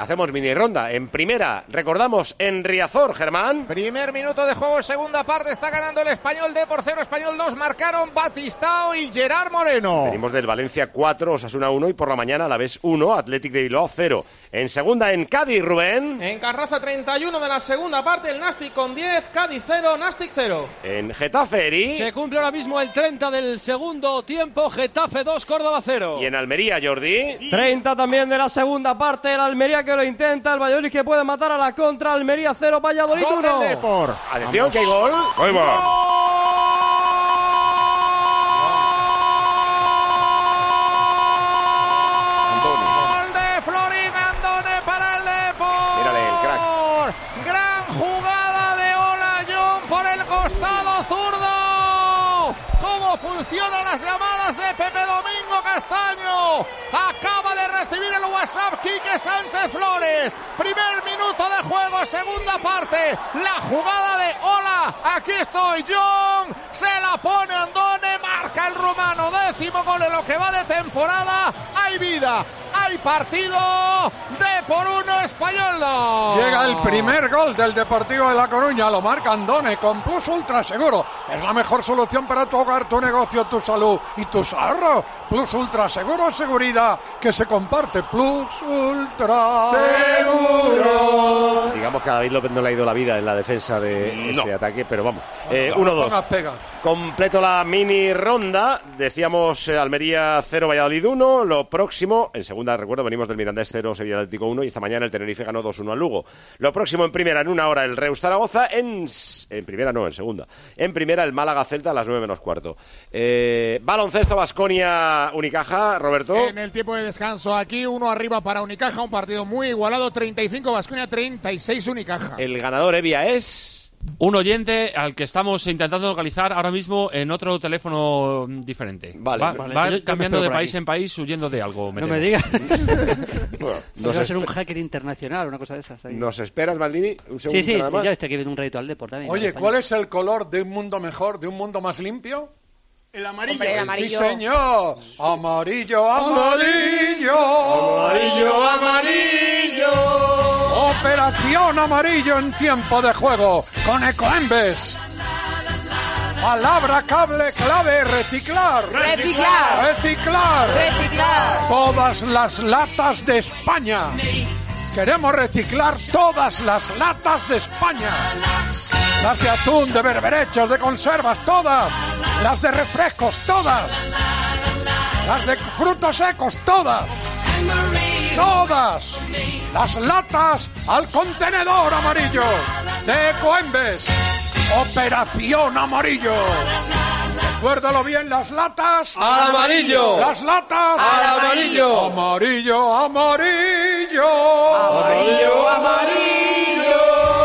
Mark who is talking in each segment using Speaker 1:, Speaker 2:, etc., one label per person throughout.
Speaker 1: hacemos mini ronda. En primera, recordamos, en Riazor, Germán.
Speaker 2: Primer minuto de juego, segunda parte, está ganando el Español D por 0, Español 2, marcaron Batistao y Gerard Moreno.
Speaker 1: Venimos del Valencia 4, Osasuna 1 y por la mañana Alavés 1, Athletic de Bilbao 0. En segunda, en Cádiz, Rubén.
Speaker 3: En Carraza 31 de la segunda parte, el Nastic con 10, Cádiz 0, Nastic 0.
Speaker 1: En Getafe, Eri.
Speaker 4: Se cumple ahora mismo el 30 del segundo tiempo, Getafe 2, Córdoba 0.
Speaker 1: Y en Almería, Jordi.
Speaker 4: 30 también de la segunda parte, el Almería que lo intenta, el Valladolid que puede matar a la contra, Almería 0, Valladolid 1.
Speaker 2: Gol del Depor.
Speaker 1: Atención, que hay gol.
Speaker 5: Ahí va.
Speaker 2: Funcionan las llamadas de Pepe Domingo Castaño. Acaba de recibir el WhatsApp Quique Sánchez Flores. Primer minuto de juego, segunda parte. La jugada de hola, aquí estoy John. Se la pone Andone, marca el rumano. 10º gol en lo que va de temporada. Hay vida, hay partido. D por 1, Español 2.
Speaker 6: Llega el primer gol del Deportivo de La Coruña. Lo marca Andone con Plus Ultra Seguro. Es la mejor solución para tu hogar, tu negocio, tu salud y tus ahorros. Plus Ultra Seguro, seguridad que se comparte. Plus Ultra Seguro.
Speaker 1: Digamos que a David López no le ha ido la vida en la defensa de ese ataque, pero vamos. 1-2. Completo la mini ronda. Decíamos Almería 0, Valladolid 1. Lo próximo, en segunda, recuerdo, venimos del Mirandés 0, Sevilla Atlético 1 y esta mañana el Tenerife ganó 2-1 al Lugo. Lo próximo en primera, en una hora, el Reus Zaragoza. En primera no, en segunda. En primera, el Málaga Celta a las 9 menos cuarto. Baloncesto, Baskonia, Unicaja, Roberto.
Speaker 2: En el tiempo de descanso aquí, 1 arriba para Unicaja, un partido muy igualado, 35 Baskonia, 36 Unicaja.
Speaker 1: El ganador, Evia, es...
Speaker 7: Un oyente al que estamos intentando localizar ahora mismo en otro teléfono diferente.
Speaker 1: Vale.
Speaker 7: Va cambiando de país en país, huyendo de algo.
Speaker 8: No me digas.
Speaker 1: Bueno,
Speaker 8: va a ser un hacker internacional, una cosa de esas. Ahí.
Speaker 1: ¿Nos esperas, Maldini? Un segundo
Speaker 8: Sí,
Speaker 1: nada más.
Speaker 8: ya estoy aquí viendo un rédito al Depor también.
Speaker 6: Oye, ¿cuál es el color de un mundo mejor, de un mundo más limpio?
Speaker 2: El amarillo.
Speaker 9: Hombre, el amarillo.
Speaker 6: Sí, señor. Amarillo, amarillo.
Speaker 3: Amarillo, amarillo.
Speaker 6: Operación amarillo en tiempo de juego con Ecoembes. Palabra clave, reciclar.
Speaker 9: Reciclar.
Speaker 6: Reciclar.
Speaker 9: Reciclar.
Speaker 6: Todas las latas de España. Queremos reciclar todas las latas de España. Las de atún, de berberechos, de conservas, todas. Las de refrescos, todas. Las de frutos secos, todas. Todas. Las latas al contenedor amarillo de Ecoembes. Operación amarillo. Recuérdalo bien, las latas
Speaker 3: ¡Al amarillo!
Speaker 6: Las latas
Speaker 3: ¡Al amarillo!
Speaker 6: Amarillo, amarillo.
Speaker 3: Amarillo, amarillo.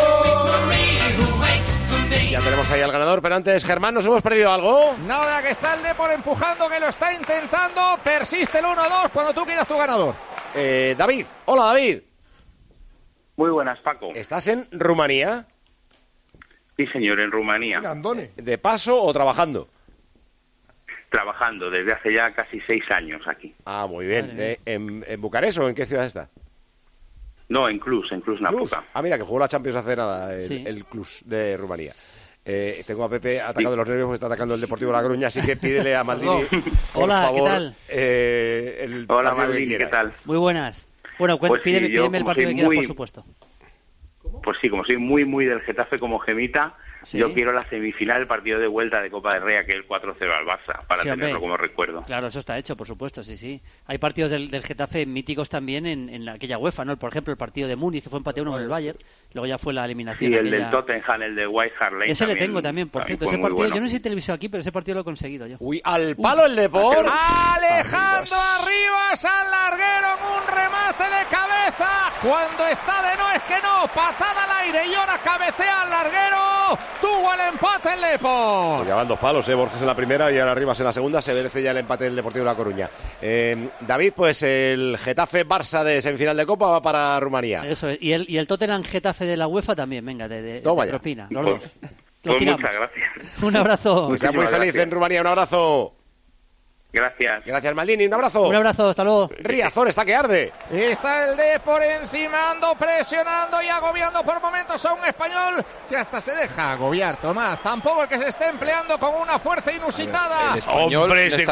Speaker 1: Ya tenemos ahí al ganador, pero antes, Germán, ¿nos hemos perdido algo?
Speaker 2: Nada, que está el Depor empujando, que lo está intentando. Persiste el 1-2 cuando tú quieras tu ganador.
Speaker 1: David. Hola, David.
Speaker 10: Muy buenas, Paco.
Speaker 1: ¿Estás en Rumanía?
Speaker 10: Sí, señor, en Rumanía.
Speaker 2: Andone.
Speaker 1: ¿De paso o trabajando?
Speaker 10: Trabajando desde hace ya casi 6 años aquí.
Speaker 1: Ah, muy bien. ¿En Bucarest o en qué ciudad está?
Speaker 10: No, en Cluj Napoca.
Speaker 1: Ah, mira, que jugó la Champions hace nada,
Speaker 8: Sí.
Speaker 1: el Cluj de Rumanía. Tengo a Pepe atacado de los nervios porque está atacando el Deportivo La Coruña, así que pídele a Maldini, por
Speaker 8: Hola,
Speaker 1: favor,
Speaker 8: ¿qué tal?
Speaker 1: El
Speaker 10: Hola,
Speaker 1: partido que
Speaker 10: Maldini,
Speaker 1: quiera.
Speaker 10: ¿qué tal?
Speaker 8: Muy buenas. Bueno,
Speaker 10: Pues sí,
Speaker 8: pídeme el
Speaker 10: como
Speaker 8: partido
Speaker 10: soy
Speaker 8: que quieras,
Speaker 10: muy-
Speaker 8: por supuesto.
Speaker 10: Pues sí, como soy muy del Getafe como gemita,
Speaker 8: Sí.
Speaker 10: yo quiero la semifinal, el partido de vuelta de Copa del Rey, aquel 4-0 al Barça, para
Speaker 8: Sí,
Speaker 10: tenerlo
Speaker 8: hombre.
Speaker 10: como recuerdo.
Speaker 8: Claro, eso está hecho, por supuesto, sí. Hay partidos del Getafe míticos también en aquella UEFA, ¿no? Por ejemplo, el partido de Múnich, que fue empate 1 con el Bayern, luego ya fue la eliminación.
Speaker 10: Sí, el
Speaker 8: aquella.
Speaker 10: del Tottenham, el de White Hart Lane.
Speaker 8: Ese le
Speaker 10: también,
Speaker 8: tengo también, por cierto.
Speaker 10: fue
Speaker 8: Ese
Speaker 10: muy
Speaker 8: partido,
Speaker 10: bueno.
Speaker 8: yo no sé si televisó aquí, pero ese partido lo he conseguido yo.
Speaker 1: Uy, al palo el Depor.
Speaker 2: Alejandro Arribas al larguero en un remate de cabeza. Cuando está de no es que no. Patada al aire y ahora cabecea al larguero. Tuvo el empate el Depor.
Speaker 1: Llevan 2 palos, Borges en la primera y ahora Arribas en la segunda. Se merece ya el empate del Deportivo de La Coruña. David, pues el Getafe-Barça de semifinal de Copa va para Rumanía.
Speaker 8: Eso es. Y el Tottenham Getafe de la UEFA también, venga, de
Speaker 1: Toma ya.
Speaker 8: propina, los
Speaker 10: Pues-
Speaker 8: dos. Los
Speaker 10: Pues
Speaker 8: tiramos.
Speaker 10: muchas gracias.
Speaker 8: Un abrazo.
Speaker 1: Que sea muy
Speaker 10: Muchísimas
Speaker 1: feliz
Speaker 10: gracias.
Speaker 1: en Rumanía. Un abrazo.
Speaker 10: Gracias.
Speaker 1: Gracias, Maldini. Un abrazo.
Speaker 8: Un abrazo, hasta luego.
Speaker 1: Riazor está que arde.
Speaker 2: Está el Depor encimando, presionando y agobiando por momentos a un Español que hasta se deja agobiar, Tomás. Tampoco el que se esté empleando con una fuerza inusitada.
Speaker 5: El español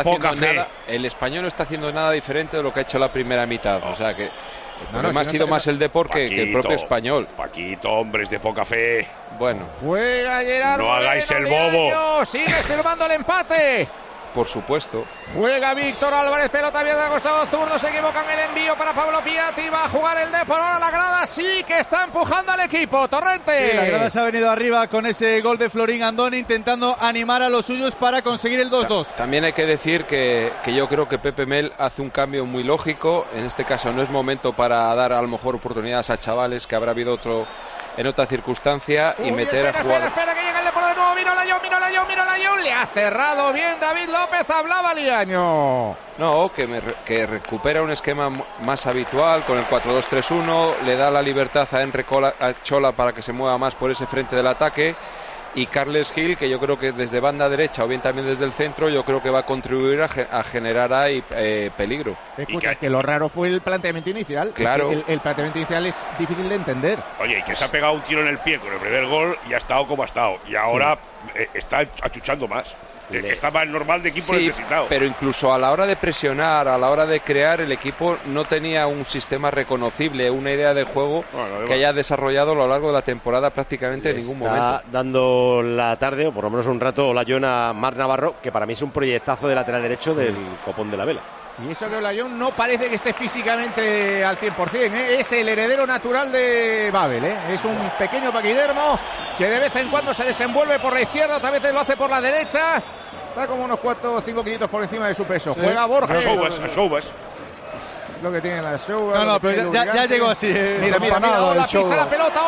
Speaker 5: no está haciendo nada diferente de lo que ha hecho la primera mitad. O sea que el problema ha sido más el Depor que el propio Español.
Speaker 11: Paquito, hombres de poca fe.
Speaker 5: Bueno.
Speaker 2: Juega Gerardo.
Speaker 11: No hagáis el bobo.
Speaker 2: Sigue firmando el empate.
Speaker 5: Por supuesto.
Speaker 2: Juega Víctor Álvarez, pelota abierta de costado zurdo, se equivoca en el envío para Pablo Piatti, va a jugar el Depor, ahora la grada sí que está empujando al equipo, Torrente.
Speaker 12: Sí, la grada se ha venido arriba con ese gol de Florín Andoni, intentando animar a los suyos para conseguir el 2-2.
Speaker 5: También hay que decir que yo creo que Pepe Mel hace un cambio muy lógico, en este caso no es momento para dar a lo mejor oportunidades a chavales que habrá habido otro en otra circunstancia y meter a jugadores.
Speaker 2: Espera que llegue el Depor de nuevo, mira Layón, le ha cerrado bien David López, hablaba Liaño.
Speaker 5: No, que recupera un esquema más habitual con el 4-2-3-1, le da la libertad a Chola para que se mueva más por ese frente del ataque. Y Carles Gil, que yo creo que desde banda derecha o bien también desde el centro, yo creo que va a contribuir a generar ahí peligro.
Speaker 2: Escucha, es que lo raro fue el planteamiento inicial.
Speaker 5: Claro.
Speaker 2: El planteamiento inicial es difícil de entender.
Speaker 11: Oye, y que se ha pegado un tiro en el pie con el primer gol y ha estado como ha estado. Y ahora está achuchando más. Está más normal de equipo necesitado.
Speaker 5: Pero incluso a la hora de presionar, a la hora de crear, el equipo no tenía un sistema reconocible, una idea de juego que haya desarrollado a lo largo de la temporada prácticamente en ningún momento.
Speaker 1: Está dando la tarde, o por lo menos un rato, Olayón a Marc Navarro, que para mí es un proyectazo de lateral derecho del Copón de la Vela.
Speaker 2: Y eso que Olayón no parece que esté físicamente al 100%, es el heredero natural de Babel, es un pequeño paquidermo que de vez en cuando se desenvuelve por la izquierda, otras veces lo hace por la derecha, está como unos 4 o 5 kilitos por encima de su peso. Juega Borges.
Speaker 11: A Soubas.
Speaker 2: Lo que tiene la Soubas.
Speaker 12: No, pero ya llegó así.
Speaker 2: Mira, Ola, pisa la pelota,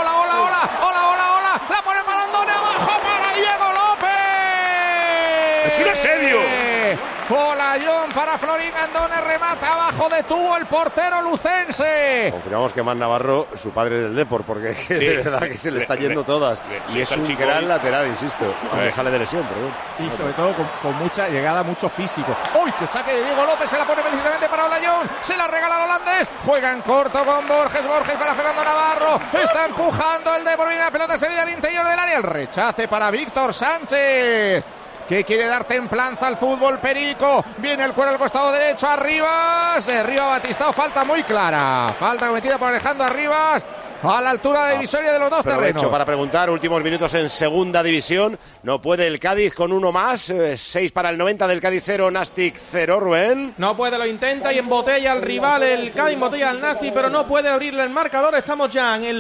Speaker 2: Ola, la pone para Andone, abajo para Diego López.
Speaker 11: Es un asedio.
Speaker 2: Olayón para Florín Andone, remata abajo, detuvo el portero lucense.
Speaker 1: Confirmamos que Marc Navarro, su padre es del Depor, porque de verdad que se le está yendo todas. Y es un gran lateral, insisto, aunque sale de lesión, pero bueno.
Speaker 2: Y sobre todo con mucha llegada, mucho físico. ¡Uy! Que saque de Diego López, se la pone precisamente para Olayón, se la regala al holandés, juega en corto con Borges para Fernando Navarro, está empujando el Depor, viene la pelota, se viene al interior del área, el rechace para Víctor Sánchez, que quiere dar templanza al fútbol perico. Viene el cuero al costado derecho, Arribas, derriba Batistao, falta muy clara, falta cometida por Alejandro Arribas a la altura de divisoria de los dos terrenos.
Speaker 1: Aprovecho para preguntar, últimos minutos en segunda división, no puede el Cádiz con uno más, 6 para el 90 del Cádiz 0, Nastic 0, Rubén.
Speaker 3: No puede, lo intenta y embotella al rival, el Cádiz embotella al Nastic, pero no puede abrirle el marcador, estamos ya en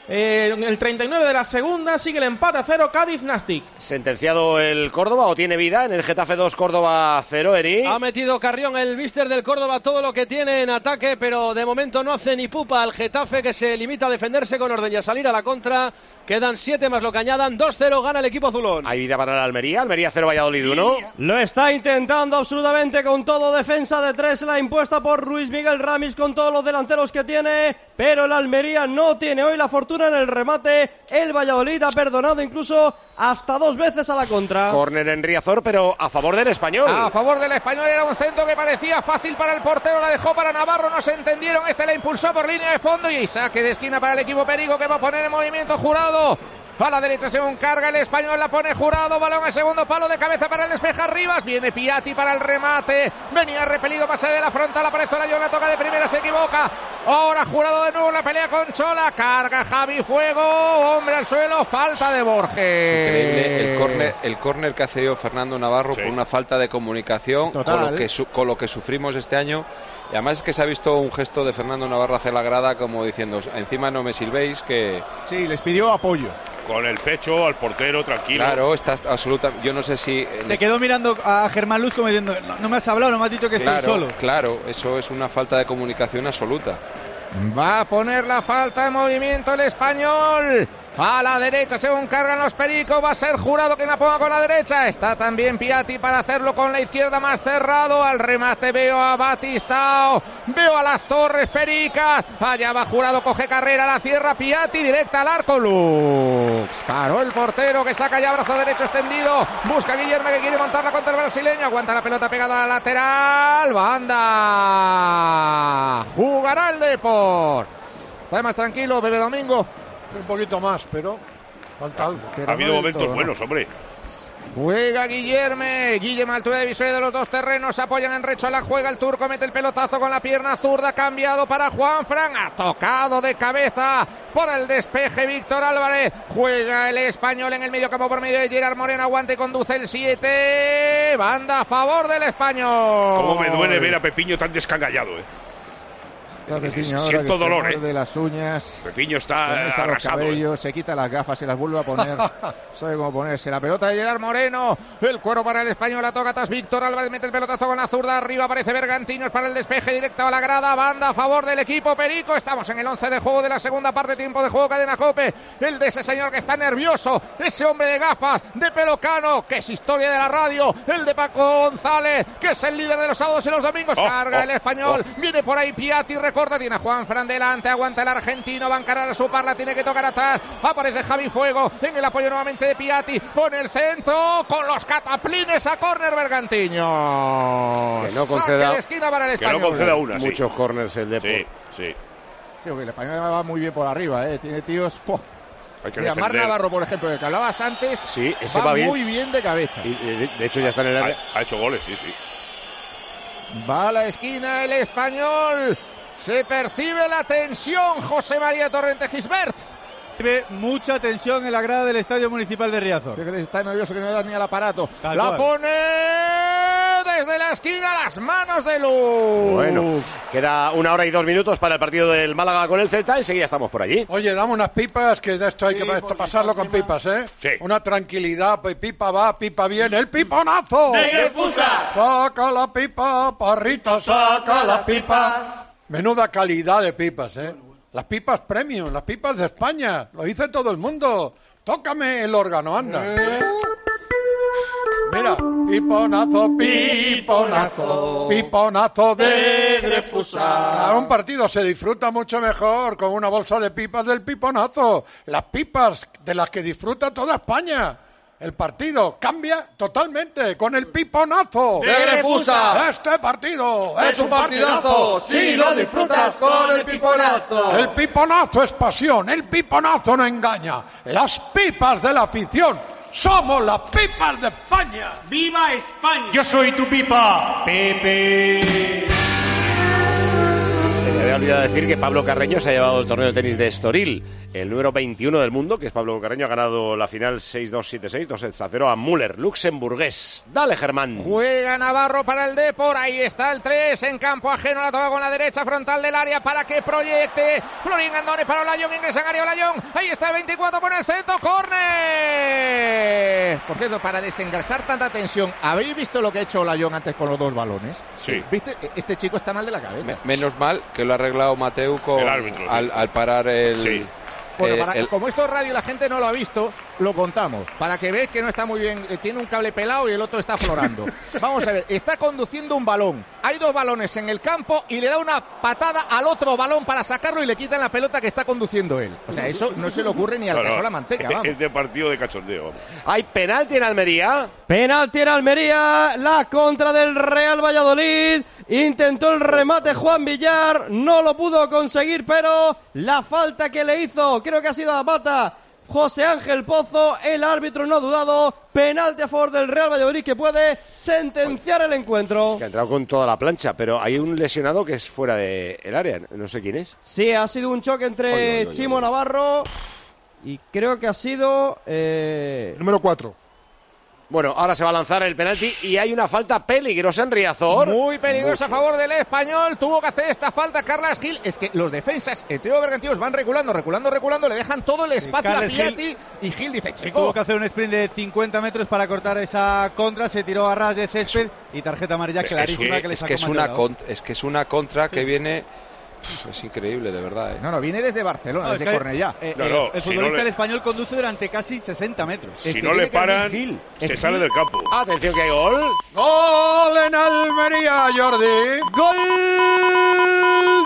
Speaker 3: el 39 de la segunda, sigue el empate a 0, Cádiz-Nastic.
Speaker 1: ¿Sentenciado el Córdoba o tiene vida en el Getafe 2, Córdoba 0, Eri?
Speaker 4: Ha metido Carrión, el míster del Córdoba, todo lo que tiene en ataque, pero de momento no hace ni pupa al Getafe, que se limita a defenderse con orden y a salir a la contra. Quedan 7 más lo que añadan, 2-0 gana el equipo azulón.
Speaker 1: ¿Hay vida para la Almería? Almería 0, Valladolid 1.
Speaker 4: Lo está intentando absolutamente con todo, defensa de 3, la impuesta por Luis Miguel Ramis con todos los delanteros que tiene, pero el Almería no tiene hoy la fortuna en el remate. El Valladolid ha perdonado incluso hasta 2 veces a la contra.
Speaker 1: Córner en Riazor, pero a favor del Español.
Speaker 2: A favor del Español, era un centro que parecía fácil para el portero, la dejó para Navarro, no se entendieron, la impulsó por línea de fondo y saque de esquina para el equipo perico, que va a poner en movimiento Jurado. A la derecha según carga el Español, la pone Jurado, balón al segundo palo, de cabeza para el despeje Arribas, viene Piatti para el remate, venía repelido, pase de la frontal, aparece Olayón, la toca de primera, se equivoca, ahora Jurado de nuevo, la pelea con Chola, carga Javi Fuego, hombre al suelo, falta de Borges.
Speaker 5: Es increíble el córner que ha cedido Fernando Navarro por una falta de comunicación con lo que sufrimos este año. Y además es que se ha visto un gesto de Fernando Navarro hacia la grada como diciendo, encima no me silbéis, que...
Speaker 2: Sí, les pidió apoyo.
Speaker 11: Con el pecho al portero, tranquilo.
Speaker 5: Claro, está absoluta. Yo no sé si...
Speaker 12: Le quedó mirando a Germán Luz como diciendo, no me has hablado, no me has dicho que estoy solo.
Speaker 5: Claro, eso es una falta de comunicación absoluta.
Speaker 2: Va a poner la falta en movimiento el Español. A la derecha, según cargan los pericos, va a ser Jurado quien la ponga con la derecha. Está también Piatti para hacerlo con la izquierda más cerrado. Al remate veo a Batistao, veo a las torres pericas. Allá va Jurado, coge carrera, la cierra Piatti, directa al arco. Luz. Lux. Paró el portero que saca ya brazo derecho extendido. Busca a Guillermo que quiere montarla contra el brasileño. Aguanta la pelota pegada a la lateral. Banda. Jugará el Depor. Está más tranquilo, Pepe Domingo.
Speaker 6: Un poquito más, pero falta algo.
Speaker 11: Ha habido momentos buenos, hombre.
Speaker 2: Juega Guillermo, altura de divisoria de los dos terrenos, se apoyan en Rechola, juega el turco, mete el pelotazo con la pierna zurda, cambiado para Juanfran, ha tocado de cabeza por el despeje Víctor Álvarez, juega el español en el medio campo por medio de Gerard Moreno, aguanta y conduce el 7, banda a favor del español.
Speaker 11: Cómo me duele ver a Pepiño tan descangallado, Siento dolor,
Speaker 2: de las uñas.
Speaker 11: Pepiño está
Speaker 2: arrasado, los cabellos, se quita las gafas, se las vuelve a poner. Sabe cómo ponerse. La pelota de Gerard Moreno. El cuero para el español. La toca tras Víctor Álvarez. Mete el pelotazo con la zurda. Arriba aparece Bergantiños para el despeje directo a la grada. Banda a favor del equipo Perico. Estamos en el 11 de juego de la segunda parte. Tiempo de juego, Cadena COPE. El de ese señor que está nervioso. Ese hombre de gafas, de pelo cano, que es historia de la radio. El de Paco González, que es el líder de los sábados y los domingos. Carga el español. Viene por ahí Piatti. Recorta, tiene a Juanfran delante, aguanta el argentino, va a encarar a su parla, tiene que tocar atrás, aparece Javi Fuego en el apoyo nuevamente de Piatti, con el centro, con los cataplines a córner Bergantiños.
Speaker 1: Que no conceda,
Speaker 2: esquina para el español.
Speaker 11: Que no conceda una,
Speaker 1: muchos córners el Depor.
Speaker 11: Sí,
Speaker 2: el español va muy bien por arriba, tiene tíos...
Speaker 11: Mira,
Speaker 2: Mar Navarro, por ejemplo, del que hablabas antes,
Speaker 1: sí, ese va bien.
Speaker 2: Muy bien de cabeza.
Speaker 1: Y de hecho ya está en el área.
Speaker 11: Ha hecho goles, sí.
Speaker 2: Va a la esquina el español. Se percibe la tensión, José María Torrente Gisbert.
Speaker 12: Mucha tensión en la grada del Estadio Municipal de Riazor.
Speaker 2: Está nervioso que no le da ni al aparato.
Speaker 12: Tal
Speaker 2: la
Speaker 12: cual.
Speaker 2: Pone desde la esquina, las manos de Luz.
Speaker 1: Bueno, queda 1 hora y 2 minutos para el partido del Málaga con el Celta. Enseguida estamos por allí.
Speaker 6: Oye, dame unas pipas, que de esto hay que pasarlo con pipas,
Speaker 11: Sí.
Speaker 6: Una tranquilidad, pues pipa va, pipa viene, el piponazo.
Speaker 9: ¡De Fusa!
Speaker 6: Saca la pipa, parrita, saca la pipa. Menuda calidad de pipas, Las pipas premium, las pipas de España. Lo dice todo el mundo. Tócame el órgano, anda. Mira, piponazo, piponazo, piponazo de Fusa. Claro, un partido se disfruta mucho mejor con una bolsa de pipas del piponazo. Las pipas de las que disfruta toda España. El partido cambia totalmente con el piponazo.
Speaker 9: ¡De Fusa!
Speaker 6: Este partido
Speaker 9: es un partidazo si lo disfrutas con el piponazo.
Speaker 6: El piponazo es pasión, el piponazo no engaña. Las pipas de la afición. Somos las pipas de España.
Speaker 9: ¡Viva España!
Speaker 13: Yo soy tu pipa, Pepe.
Speaker 1: Se me había olvidado decir que Pablo Carreño se ha llevado el torneo de tenis de Estoril. El número 21 del mundo, que es Pablo Carreño, ha ganado la final 6-2, 7-6, 2-0 a Müller, luxemburgués. Dale, Germán.
Speaker 2: Juega Navarro para el Depor, ahí está el 3 en campo ajeno, la toca con la derecha frontal del área para que proyecte. Florín Andone para Olayón, ingresa en área Olayón, ahí está el 24 con el centro, córner. Por cierto, para desengrasar tanta tensión, ¿habéis visto lo que ha hecho Olayón antes con los dos balones?
Speaker 11: Sí.
Speaker 2: ¿Viste? Este chico está mal de la cabeza.
Speaker 5: Menos mal que lo ha arreglado Mateu con
Speaker 11: El árbitro,
Speaker 5: al parar el...
Speaker 11: Sí.
Speaker 2: Bueno, como esto es radio y la gente no lo ha visto, lo contamos. Para que veáis que no está muy bien, tiene un cable pelado y el otro está aflorando. Vamos a ver, está conduciendo un balón. Hay 2 balones en el campo y le da una patada al otro balón para sacarlo y le quitan la pelota que está conduciendo él. O sea, eso no se le ocurre ni al caso la manteca, vamos.
Speaker 11: Es de partido de cachondeo, vamos.
Speaker 1: ¿Hay penalti en Almería?
Speaker 4: Penalti en Almería, la contra del Real Valladolid. Intentó el remate Juan Villar, no lo pudo conseguir, pero la falta que le hizo, creo que ha sido a pata José Ángel Pozo, el árbitro no ha dudado, penalti a favor del Real Valladolid que puede sentenciar el encuentro.
Speaker 1: Es que ha entrado con toda la plancha, pero hay un lesionado que es fuera del área, no sé quién es.
Speaker 4: Sí, ha sido un choque entre Chimo Navarro y creo que ha sido...
Speaker 6: Número 4.
Speaker 1: Bueno, ahora se va a lanzar el penalti y hay una falta peligrosa en Riazor.
Speaker 2: Muy peligrosa a favor del español. Tuvo que hacer esta falta Carles Gil. Es que los defensas, Teo Bergantinos, van reculando, le dejan todo el espacio a Piatti. Y Gil dice, chico.
Speaker 12: Tuvo que hacer un sprint de 50 metros para cortar esa contra. Se tiró a ras de césped y tarjeta amarilla clarísima que le sacó.
Speaker 5: Es que es una contra que viene... Es increíble, de verdad.
Speaker 2: No, viene desde Barcelona, desde Cornellá.
Speaker 12: El futbolista del español conduce durante casi 60 metros.
Speaker 11: Si no le paran, se sale del campo.
Speaker 1: Atención que hay gol.
Speaker 6: ¡Gol en Almería, Jordi!
Speaker 4: ¡Gol del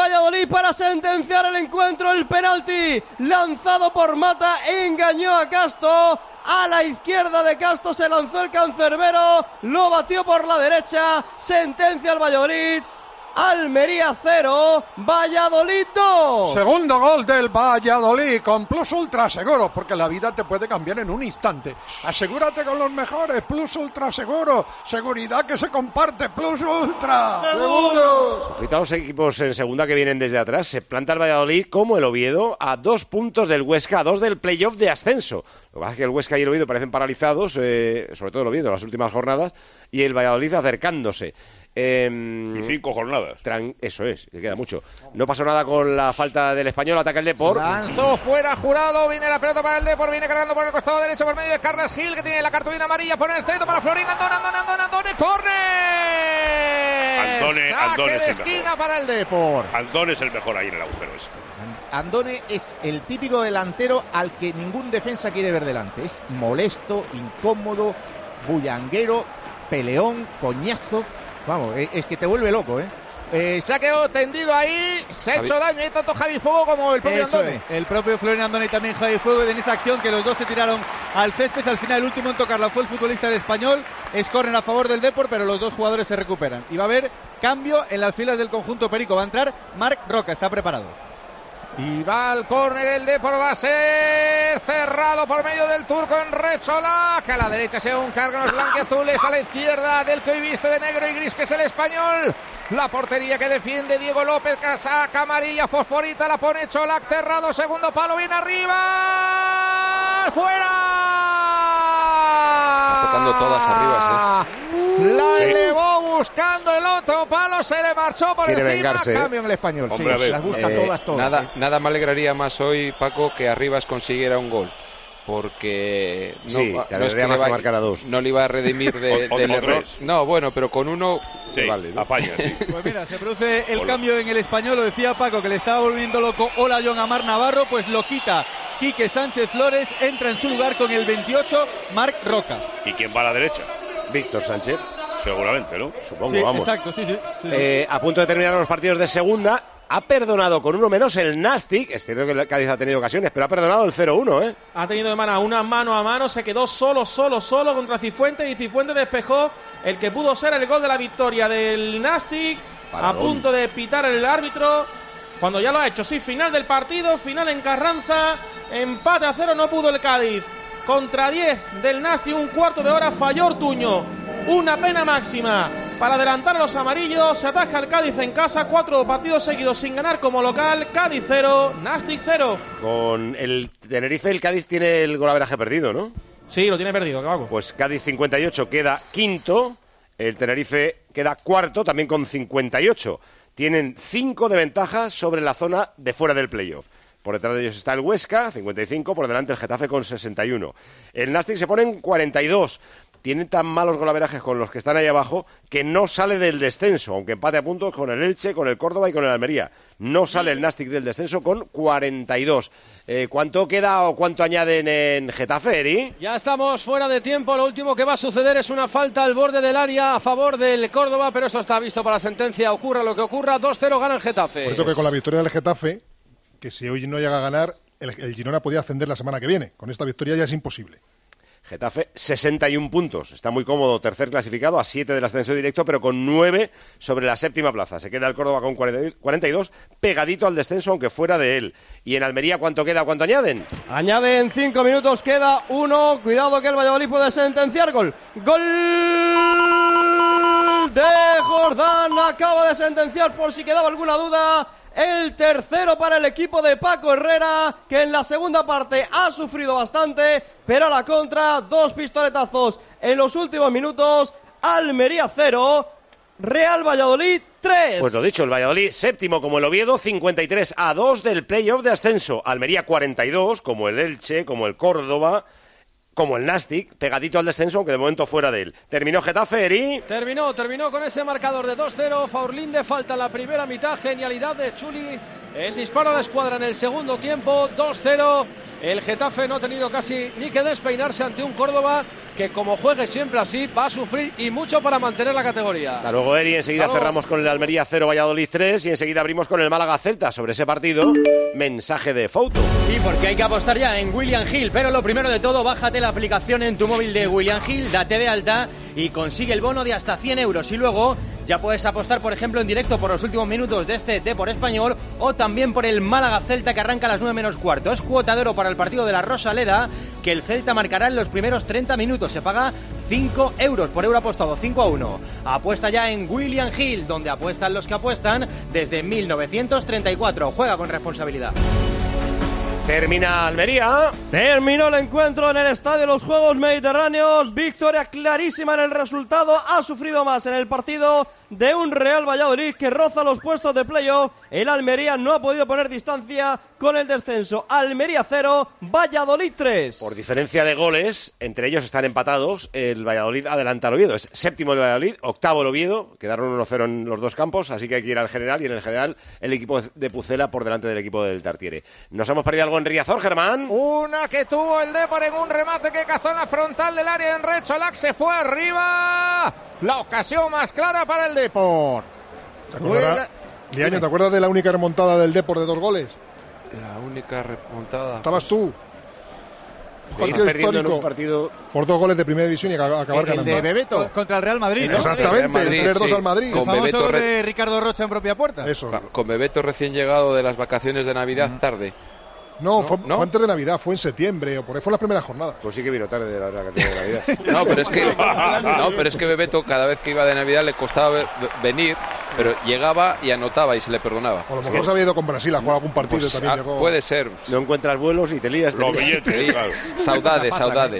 Speaker 4: Valladolid para sentenciar el encuentro. El penalti lanzado por Mata engañó a Casto. A la izquierda de Casto se lanzó el cancerbero, lo batió por la derecha, sentencia al Valladolid. Almería 0, Valladolid 2.
Speaker 6: Segundo gol del Valladolid con Plus Ultra Seguro, porque la vida te puede cambiar en un instante. Asegúrate con los mejores, Plus Ultra Seguro. Seguridad que se comparte, Plus Ultra.
Speaker 1: ¡Seguro! Ojito a los equipos en segunda que vienen desde atrás. Se planta el Valladolid como el Oviedo a 2 puntos del Huesca, a 2 del playoff de ascenso. Lo que pasa es que el Huesca y el Oviedo parecen paralizados, sobre todo el Oviedo en las últimas jornadas, y el Valladolid acercándose.
Speaker 11: Y 5 jornadas.
Speaker 1: Eso es, que queda mucho. No pasó nada con la falta del Español, ataca el Depor.
Speaker 2: Lanzó fuera Jurado, viene la pelota para el Depor, viene cargando por el costado derecho por medio de Carles Gil, que tiene la cartulina amarilla, pone el centro para Florín, Andone, corre. Saque de esquina para el Depor.
Speaker 11: Andone es el mejor ahí en el agujero ese.
Speaker 2: Andone es el típico delantero al que ningún defensa quiere ver delante. Es molesto, incómodo, bullanguero, peleón, coñazo. Vamos, es que te vuelve loco, se ha quedado tendido ahí, se ha hecho daño ahí tanto Javi Fuego como el propio Andone.
Speaker 12: Es. El propio Florian Andone y también Javi Fuego en esa acción que los dos se tiraron al césped. Al final el último en tocarla fue el futbolista del Español. Es córner a favor del Depor, pero los dos jugadores se recuperan. Y va a haber cambio en las filas del conjunto perico. Va a entrar Marc Roca, está preparado.
Speaker 2: Y va al córner, el Depor va a ser cerrado por medio del turco Enrechola, que a la derecha se encargan los blanquiazules, a la izquierda del que hoy viste de negro y gris, que es el Español. La portería que defiende Diego López, casaca amarilla, fosforita, la pone Cholac, cerrado, segundo palo, viene arriba, fuera.
Speaker 5: Está tocando todas arriba,
Speaker 2: La elevó buscando el otro palo, se le marchó por
Speaker 1: Quiere
Speaker 2: encima.
Speaker 1: Vengarse.
Speaker 2: Cambio en el Español.
Speaker 11: Hombre,
Speaker 2: sí, las busca todas.
Speaker 5: Nada me alegraría más hoy, Paco, que Arribas consiguiera un gol. Porque
Speaker 1: no
Speaker 5: le iba a redimir del error. No, bueno, pero con uno
Speaker 11: vale, ¿no? Apaña, sí.
Speaker 12: Pues mira, se produce el cambio en el Español. Lo decía Paco, que le estaba volviendo loco Ola John Amar Navarro, pues lo quita Quique Sánchez Flores, entra en su lugar con el 28 Marc Roca.
Speaker 11: ¿Y quién va a la derecha?
Speaker 1: Víctor Sánchez.
Speaker 11: Seguramente, ¿no?
Speaker 1: Supongo,
Speaker 12: sí,
Speaker 1: vamos.
Speaker 12: Exacto, sí.
Speaker 1: A punto de terminar los partidos de segunda. Ha perdonado con uno menos el Nastic. Es cierto que el Cádiz ha tenido ocasiones, pero ha perdonado el 0-1,
Speaker 3: Ha tenido una mano a mano, se quedó solo contra Cifuentes, y Cifuentes despejó el que pudo ser el gol de la victoria del Nastic. A punto de pitar el árbitro, cuando ya lo ha hecho. Sí, final del partido, final en Carranza, empate a 0, no pudo el Cádiz. Contra 10 del Nastic, un cuarto de hora, falló Ortuño. Una pena máxima para adelantar a los amarillos. Se ataja el Cádiz en casa, 4 partidos seguidos sin ganar como local. Cádiz 0, Nastic 0.
Speaker 1: Con el Tenerife, el Cádiz tiene el golaveraje perdido, ¿no?
Speaker 3: Sí, lo tiene perdido, ¿qué hago?
Speaker 1: Pues Cádiz 58 queda quinto, el Tenerife queda cuarto, también con 58. Tienen 5 de ventaja sobre la zona de fuera del playoff. Por detrás de ellos está el Huesca, 55, por delante el Getafe con 61. El Nastic se pone en 42. Tienen tan malos golaverajes con los que están ahí abajo que no sale del descenso, aunque empate a puntos con el Elche, con el Córdoba y con el Almería. No sale el Nastic del descenso con 42. ¿Cuánto queda o cuánto añaden en Getafe, Eri?
Speaker 4: Ya estamos fuera de tiempo. Lo último que va a suceder es una falta al borde del área a favor del Córdoba, pero eso está visto para la sentencia. Ocurra lo que ocurra, 2-0 gana el Getafe.
Speaker 14: Por eso que con la victoria del Getafe, que si hoy no llega a ganar, el Girona podía ascender la semana que viene. Con esta victoria ya es imposible.
Speaker 1: Getafe, 61 puntos. Está muy cómodo, tercer clasificado, a 7 del ascenso directo, pero con 9 sobre la séptima plaza. Se queda el Córdoba con 42, pegadito al descenso, aunque fuera de él. ¿Y en Almería cuánto queda, cuánto añaden?
Speaker 4: Añaden 5 minutos, queda 1. Cuidado que el Valladolid puede sentenciar. Gol de Jordán. Acaba de sentenciar, por si quedaba alguna duda, el tercero para el equipo de Paco Herrera, que en la segunda parte ha sufrido bastante, pero a la contra, 2 pistoletazos en los últimos minutos. Almería 0, Real Valladolid 3.
Speaker 1: Pues lo dicho, el Valladolid séptimo como el Oviedo, 53-2 del playoff de ascenso. Almería 42, como el Elche, como el Córdoba, como el Nastic, pegadito al descenso, aunque de momento fuera de él. Terminó Getafe, Eri.
Speaker 4: Terminó con ese marcador de 2-0. Faurlín de falta en la primera mitad, genialidad de Chuli El disparo a la escuadra en el segundo tiempo, 2-0. El Getafe no ha tenido casi ni que despeinarse ante un Córdoba que, como juegue siempre así, va a sufrir y mucho para mantener la categoría.
Speaker 1: Hasta luego, Eri. Enseguida cerramos con el Almería 0, Valladolid 3 y enseguida abrimos con el Málaga Celta. Sobre ese partido, mensaje de Fouto.
Speaker 15: Sí, porque hay que apostar ya en William Hill, pero lo primero de todo, bájate la aplicación en tu móvil de William Hill, date de alta y consigue el bono de hasta 100 euros. Y luego ya puedes apostar, por ejemplo, en directo por los últimos minutos de este Depor Español o también por el Málaga Celta, que arranca a las 9 menos cuarto. Es cuota de oro para el partido de la Rosaleda, que el Celta marcará en los primeros 30 minutos. Se paga 5 euros por euro apostado, 5-1. Apuesta ya en William Hill, donde apuestan los que apuestan desde 1934. Juega con responsabilidad.
Speaker 1: Termina Almería.
Speaker 4: Terminó el encuentro en el Estadio de los Juegos Mediterráneos. Victoria clarísima en el resultado. Ha sufrido más en el partido de un Real Valladolid que roza los puestos de playoff. El Almería no ha podido poner distancia con el descenso. Almería 0, Valladolid 3.
Speaker 1: Por diferencia de goles, entre ellos están empatados. El Valladolid adelanta al Oviedo. Es séptimo el Valladolid, octavo el Oviedo. Quedaron 1-0 en los dos campos, así que hay que ir al general. Y en el general, el equipo de Pucela por delante del equipo del Tartiere. ¿Nos hemos perdido algo en Riazor, Germán?
Speaker 2: Una que tuvo el Depor en un remate que cazó en la frontal del área en Recholak. Se fue arriba. La ocasión más clara para el Depor.
Speaker 14: Liaño, ¿te acuerdas de la única remontada del Depor de 2 goles?
Speaker 5: La única remontada.
Speaker 14: Estabas tú.
Speaker 1: Perdiendo en un partido
Speaker 14: por 2 goles de primera división y acabar ganando.
Speaker 12: El de Bebeto contra el Real Madrid.
Speaker 14: Exactamente, el 3-2 al Madrid.
Speaker 12: El famoso de Ricardo Rocha en propia puerta.
Speaker 14: Eso.
Speaker 5: Con Bebeto recién llegado de las vacaciones de Navidad tarde.
Speaker 14: No, fue antes de Navidad, fue en septiembre o por ahí fue la primera jornada.
Speaker 1: Pues sí que vino tarde de la vacaciones de Navidad.
Speaker 5: pero es que Bebeto cada vez que iba de Navidad le costaba venir, pero llegaba y anotaba y se le perdonaba.
Speaker 14: O a lo mejor se había ido con Brasil a jugar algún partido y también llegó.
Speaker 5: Puede ser.
Speaker 1: No encuentras vuelos y te lías.
Speaker 5: Saudade.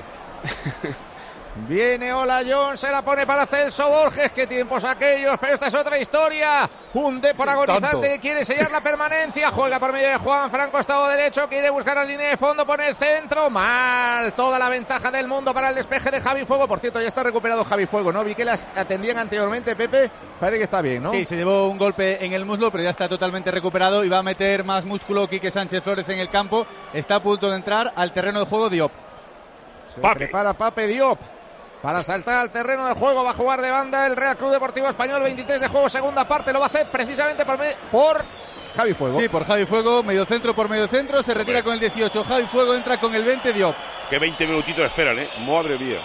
Speaker 2: Viene Olayon, se la pone para Celso Borges. Qué tiempos aquellos, pero esta es otra historia. Un Depor agonizante que quiere sellar la permanencia. Juega por medio de Juan Fran, costado derecho. Quiere buscar la línea de fondo, pone el centro. Mal, toda la ventaja del mundo para el despeje de Javi Fuego. Por cierto, ya está recuperado Javi Fuego, ¿no? Vi que las atendían anteriormente, Pepe. Parece que está bien, ¿no?
Speaker 12: Sí, se llevó un golpe en el muslo, pero ya está totalmente recuperado y va a meter más músculo Quique Sánchez Flores en el campo. Está a punto de entrar al terreno de juego Diop.
Speaker 2: Se prepara Pape Diop para saltar al terreno de juego. Va a jugar de banda el Real Club Deportivo Español. 23 de juego, segunda parte. Lo va a hacer precisamente por Javi Fuego.
Speaker 12: Sí, por Javi Fuego, mediocentro por mediocentro. Se retira con el 18. Javi Fuego entra con el 20, Diop.
Speaker 11: Que 20 minutitos esperan, ¿eh? Madre mía.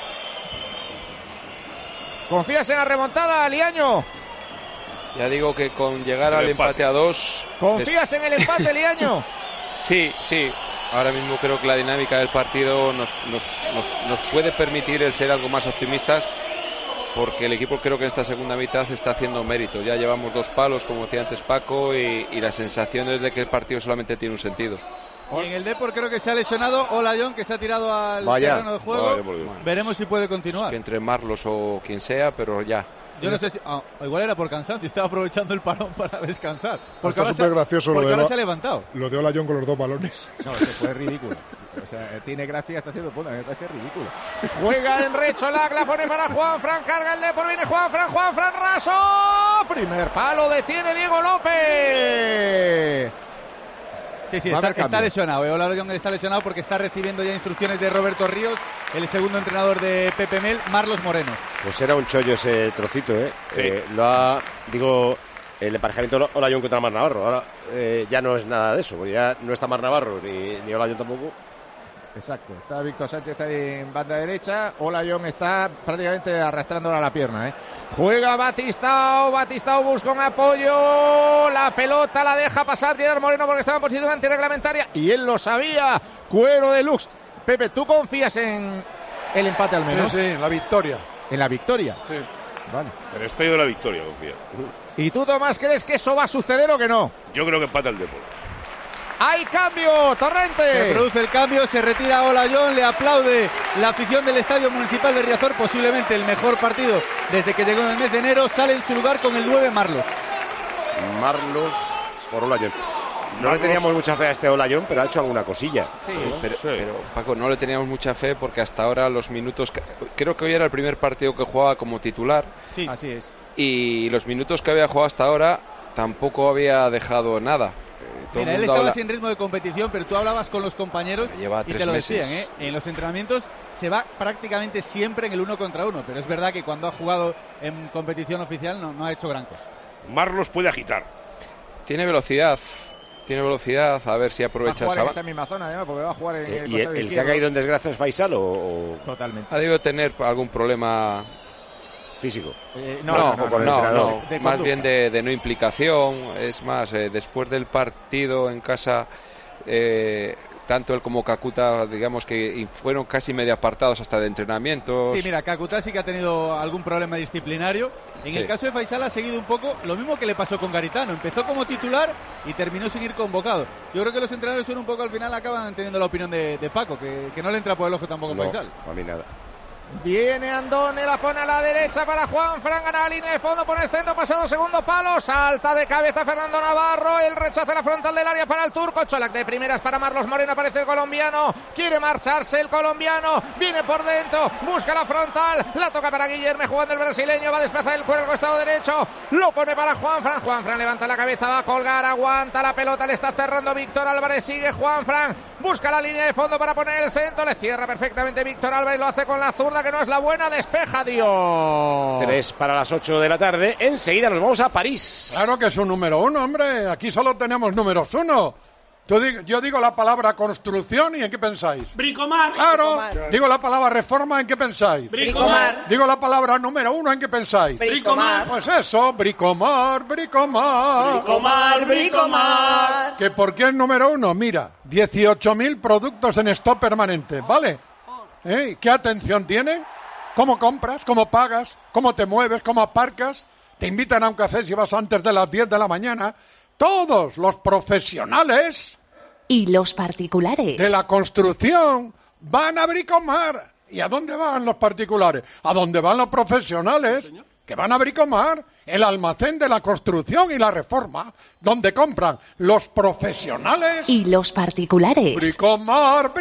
Speaker 2: ¿Confías en la remontada, Liaño?
Speaker 5: Ya digo que con llegar al empate a 2...
Speaker 2: ¿Confías en el empate, Liaño?
Speaker 5: Sí. Ahora mismo creo que la dinámica del partido nos puede permitir el ser algo más optimistas, porque el equipo creo que en esta segunda mitad está haciendo mérito. Ya llevamos 2 palos, como decía antes Paco, y la sensación es de que el partido solamente tiene un sentido.
Speaker 12: Y en el Depor creo que se ha lesionado Olayon, que se ha tirado al terreno de juego. Veremos si puede continuar.
Speaker 5: Que entre Marlos o quien sea, pero ya.
Speaker 12: Yo no sé si... igual era por cansancio, estaba aprovechando el parón para descansar.
Speaker 14: Porque está súper gracioso
Speaker 12: ahora se ha levantado.
Speaker 14: Lo de Olayon con los 2 balones.
Speaker 2: No, eso fue ridículo. O sea, tiene gracia hasta cierto punto, me parece ridículo. Juega en Recholak, la pone para Juan Fran, carga el Depor, viene Juan Fran raso. Primer palo, detiene Diego López.
Speaker 12: Sí, está lesionado. Olayon está lesionado porque está recibiendo ya instrucciones de Roberto Ríos, el segundo entrenador de Pepe Mel, Marlos Moreno.
Speaker 1: Pues era un chollo ese trocito, ¿eh? Sí. El emparejamiento Olayon contra Mar Navarro. Ahora ya no es nada de eso, porque ya no está Mar Navarro ni Olayon tampoco.
Speaker 2: Exacto, está Víctor Sánchez ahí en banda derecha. Olayon está prácticamente arrastrándola a la pierna, ¿eh? Juega Batistao busca un apoyo. La pelota la deja pasar Gerard Moreno porque estaba en posición antirreglamentaria y él lo sabía. Cuero de Lux. Pepe, ¿tú confías en el empate al menos?
Speaker 6: Sí, en la victoria.
Speaker 2: ¿En la victoria?
Speaker 6: Sí.
Speaker 2: Vale.
Speaker 11: En el espejo de la victoria confía.
Speaker 2: ¿Y tú, Tomás, crees que eso va a suceder o que no?
Speaker 11: Yo creo que empata el Depor.
Speaker 2: ¡Hay cambio! ¡Torrente!
Speaker 12: Se produce el cambio, se retira Olayon, le aplaude la afición del Estadio Municipal de Riazor, posiblemente el mejor partido desde que llegó en el mes de enero. Sale en su lugar con el 9 Marlos
Speaker 1: por Olayon. No le teníamos mucha fe a este Olayon, pero ha hecho alguna cosilla.
Speaker 5: Sí, pero Paco, no le teníamos mucha fe porque hasta ahora los minutos... Creo que hoy era el primer partido que jugaba como titular.
Speaker 12: Sí, así es.
Speaker 5: Y los minutos que había jugado hasta ahora tampoco había dejado nada.
Speaker 12: Mira, él estaba sin ritmo de competición, pero tú hablabas con los compañeros y te lo decían, ¿eh? En los entrenamientos se va prácticamente siempre en el 1 contra 1, pero es verdad que cuando ha jugado en competición oficial no ha hecho gran cosa.
Speaker 11: Marlos puede agitar.
Speaker 5: Tiene velocidad, a ver si aprovecha
Speaker 2: esa. Va a jugar en esa misma zona, además, porque va a jugar en
Speaker 1: ¿Y el que ha caído en desgracia es Faisal o...?
Speaker 2: Totalmente.
Speaker 5: Ha debido tener algún problema
Speaker 1: físico.
Speaker 5: No, más bien de no implicación. Es más, después del partido en casa, tanto él como Kakuta, digamos que fueron casi medio apartados hasta de entrenamientos.
Speaker 12: Sí, mira, Kakuta sí que ha tenido algún problema disciplinario. En el caso de Faisal ha seguido un poco lo mismo que le pasó con Garitano. Empezó como titular y terminó sin ir convocado. Yo creo que los entrenadores son un poco, al final acaban teniendo la opinión de Paco, que no le entra por el ojo tampoco Faisal.
Speaker 1: A mí nada.
Speaker 2: Viene Andone, la pone a la derecha para Juanfran, gana la línea de fondo, pone el centro, pasado segundo palo, salta de cabeza Fernando Navarro, el rechace la frontal del área para el turco, Čolak de primeras para Marlos Moreno, aparece el colombiano, quiere marcharse el colombiano, viene por dentro, busca la frontal, la toca para Guillermo, jugando el brasileño, va a desplazar el cuerpo al costado derecho, lo pone para Juanfran levanta la cabeza, va a colgar, aguanta la pelota, le está cerrando Víctor Álvarez, sigue Juanfran, busca la línea de fondo para poner el centro, le cierra perfectamente Víctor Álvarez, lo hace con la zurda, que no es la buena, despeja Dios.
Speaker 1: 3 para las 8 de la tarde. Enseguida nos vamos a París.
Speaker 6: Claro que es un número 1, hombre. Aquí solo tenemos números 1. Yo digo la palabra construcción y ¿en qué pensáis?
Speaker 13: Bricomar.
Speaker 6: Claro. Digo la palabra reforma, ¿en qué pensáis?
Speaker 13: Bricomar.
Speaker 6: Digo la palabra número 1, ¿en qué pensáis?
Speaker 13: Bricomar.
Speaker 6: Pues eso, bricomar. ¿Que por qué es número 1? Mira, 18.000 productos en stock permanente, ¿vale? ¿Qué atención tienen? ¿Cómo compras? ¿Cómo pagas? ¿Cómo te mueves? ¿Cómo aparcas? Te invitan a un café si vas antes de las 10 de la mañana. Todos los profesionales
Speaker 16: y los particulares
Speaker 6: de la construcción van a Bricomar. ¿Y a dónde van los particulares? ¿A dónde van los profesionales? Que van a Bricomar, el almacén de la construcción y la reforma, donde compran los profesionales
Speaker 16: y los particulares.
Speaker 6: Bricomar.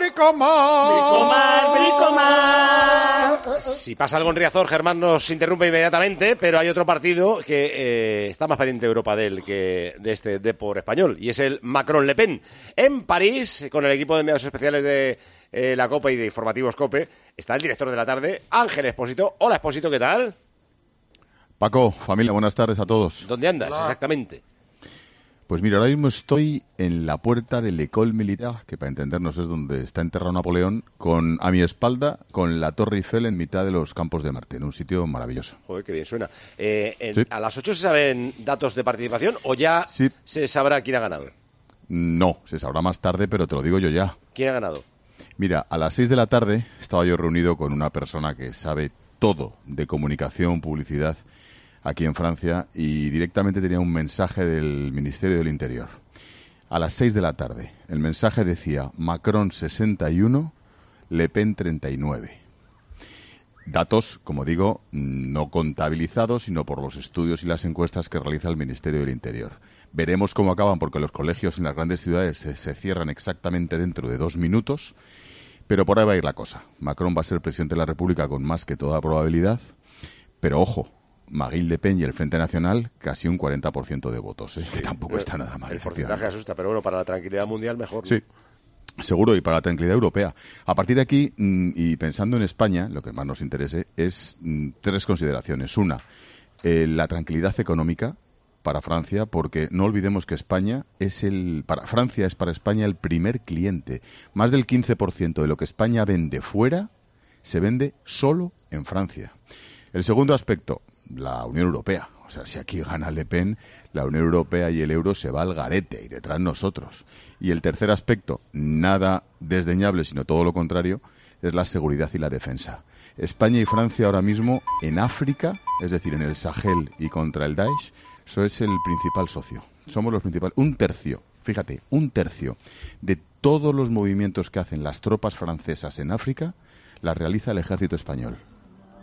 Speaker 1: Si pasa algo en Riazor, Germán nos interrumpe inmediatamente, pero hay otro partido que está más pendiente de Europa de él que de este Depor español, y es el Macron-Le Pen. En París, con el equipo de enviados especiales de la COPE y de informativos COPE, está el director de la tarde, Ángel Expósito. Hola, Expósito, ¿qué tal?
Speaker 17: Paco, familia, buenas tardes a todos.
Speaker 1: ¿Dónde andas exactamente?
Speaker 17: Pues mira, ahora mismo estoy en la puerta del École Militaire, que para entendernos es donde está enterrado Napoleón, a mi espalda, con la Torre Eiffel en mitad de los Campos de Marte, en un sitio maravilloso.
Speaker 1: Joder, qué bien suena. ¿Sí? ¿A las 8 se saben datos de participación o ya se sabrá quién ha ganado?
Speaker 17: No, se sabrá más tarde, pero te lo digo yo ya.
Speaker 1: ¿Quién ha ganado?
Speaker 17: Mira, a las 6 de la tarde estaba yo reunido con una persona que sabe todo de comunicación, publicidad, aquí en Francia, y directamente tenía un mensaje del Ministerio del Interior. A las 6 de la tarde, el mensaje decía Macron 61, Le Pen 39. Datos, como digo, no contabilizados, sino por los estudios y las encuestas que realiza el Ministerio del Interior. Veremos cómo acaban, porque los colegios en las grandes ciudades se cierran exactamente dentro de 2 minutos, pero por ahí va a ir la cosa. Macron va a ser presidente de la República con más que toda probabilidad, pero ojo, Marine Le Pen y el Frente Nacional casi un 40% de votos, que tampoco está nada mal.
Speaker 1: El porcentaje asusta, pero bueno, para la tranquilidad mundial mejor, ¿no?
Speaker 17: Sí, seguro, y para la tranquilidad europea. A partir de aquí, y pensando en España, lo que más nos interese es 3 consideraciones. Una, la tranquilidad económica para Francia, porque no olvidemos que Francia es para España el primer cliente. Más del 15% de lo que España vende fuera se vende solo en Francia. El segundo aspecto, la Unión Europea. O sea, si aquí gana Le Pen, la Unión Europea y el euro se va al garete y detrás nosotros. Y el tercer aspecto, nada desdeñable, sino todo lo contrario, es la seguridad y la defensa. España y Francia ahora mismo en África, es decir, en el Sahel y contra el Daesh, eso es el principal socio. Somos los principales. 1/3, fíjate, 1/3 de todos los movimientos que hacen las tropas francesas en África las realiza el ejército español.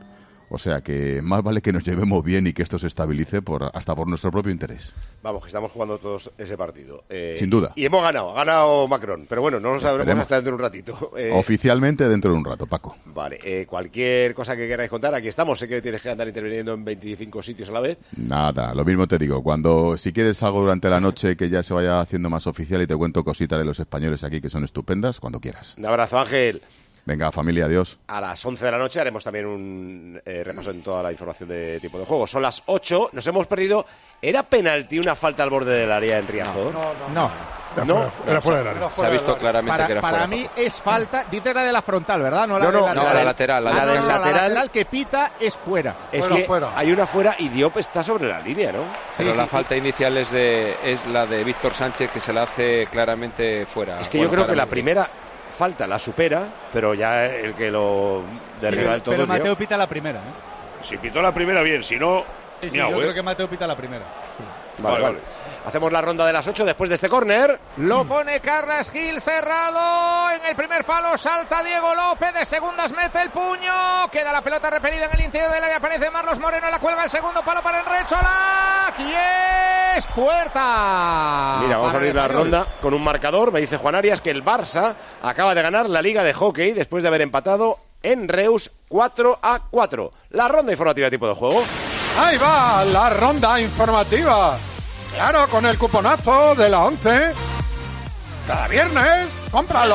Speaker 17: O sea que más vale que nos llevemos bien y que esto se estabilice hasta por nuestro propio interés.
Speaker 1: Vamos, que estamos jugando todos ese partido.
Speaker 17: Sin duda.
Speaker 1: Y hemos ganado, ha ganado Macron, pero bueno, no lo sabremos hasta dentro de un ratito.
Speaker 17: Oficialmente dentro de un rato, Paco.
Speaker 1: Vale, cualquier cosa que queráis contar, aquí estamos. Sé que tienes que andar interviniendo en 25 sitios a la vez.
Speaker 17: Nada, lo mismo te digo. Si quieres algo durante la noche que ya se vaya haciendo más oficial y te cuento cositas de los españoles aquí que son estupendas, cuando quieras.
Speaker 1: Un abrazo, Ángel.
Speaker 17: Venga, familia, adiós.
Speaker 1: A las 11 de la noche haremos también un repaso en toda la información de tiempo de juego. Son las 8, nos hemos perdido. ¿Era penalti una falta al borde del área en Riazor?
Speaker 12: No.
Speaker 14: Era fuera del área.
Speaker 5: Se ha visto claramente que era fuera.
Speaker 2: Para mí es falta, dices la de la frontal, ¿verdad?
Speaker 5: La lateral.
Speaker 1: La
Speaker 2: lateral que pita es fuera.
Speaker 1: Es fuera. Hay una fuera y Diop está sobre la línea, ¿no?
Speaker 5: Pero la falta inicial es la de Víctor Sánchez, que se la hace claramente fuera.
Speaker 1: Es que yo creo que la primera falta la supera, pero ya el que lo derriba del todo.
Speaker 12: Pero Mateo pita la primera,
Speaker 11: Si pitó la primera, bien, si no...
Speaker 12: yo creo que Mateo pita la primera.
Speaker 1: Vale. Hacemos la ronda de las 8 después de este córner.
Speaker 2: Lo pone Carles Gil cerrado. En el primer palo salta Diego López. De segundas mete el puño. Queda la pelota repelida en el interior del área. Aparece Marlos Moreno. La cuelga el segundo palo para Enrechola. Y es puerta.
Speaker 1: Mira, vamos a abrir la ronda con un marcador. Me dice Juan Arias que el Barça acaba de ganar la Liga de Hockey después de haber empatado en Reus 4-4. La ronda informativa de tipo de juego.
Speaker 6: Ahí va la ronda informativa. Claro, con el cuponazo de la 11. Cada viernes, ¡cómpralo!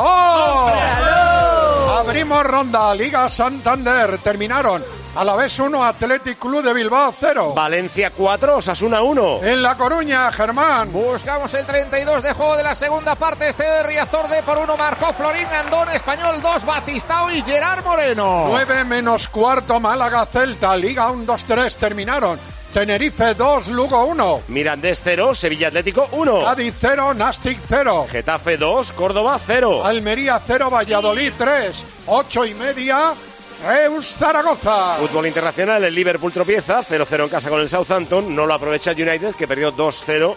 Speaker 6: Abrimos ronda Liga Santander. Terminaron Alavés 1, Athletic Club de Bilbao 0.
Speaker 1: Valencia 4, Osasuna 1.
Speaker 6: En La Coruña, Germán.
Speaker 2: Buscamos el 32 de juego de la segunda parte. De Riazor de por 1 marcó Florín Andón, Español 2, Batistao y Gerard Moreno.
Speaker 6: 9 menos cuarto, Málaga Celta. Liga 1-2-3 terminaron. Tenerife 2, Lugo 1.
Speaker 1: Mirandés 0, Sevilla Atlético 1.
Speaker 6: Cádiz 0, Nastic 0.
Speaker 1: Getafe 2, Córdoba 0.
Speaker 6: Almería 0, Valladolid 3. 8:30, Reus Zaragoza.
Speaker 1: Fútbol internacional, el Liverpool tropieza, 0-0 en casa con el Southampton. No lo aprovecha el United, que perdió 2-0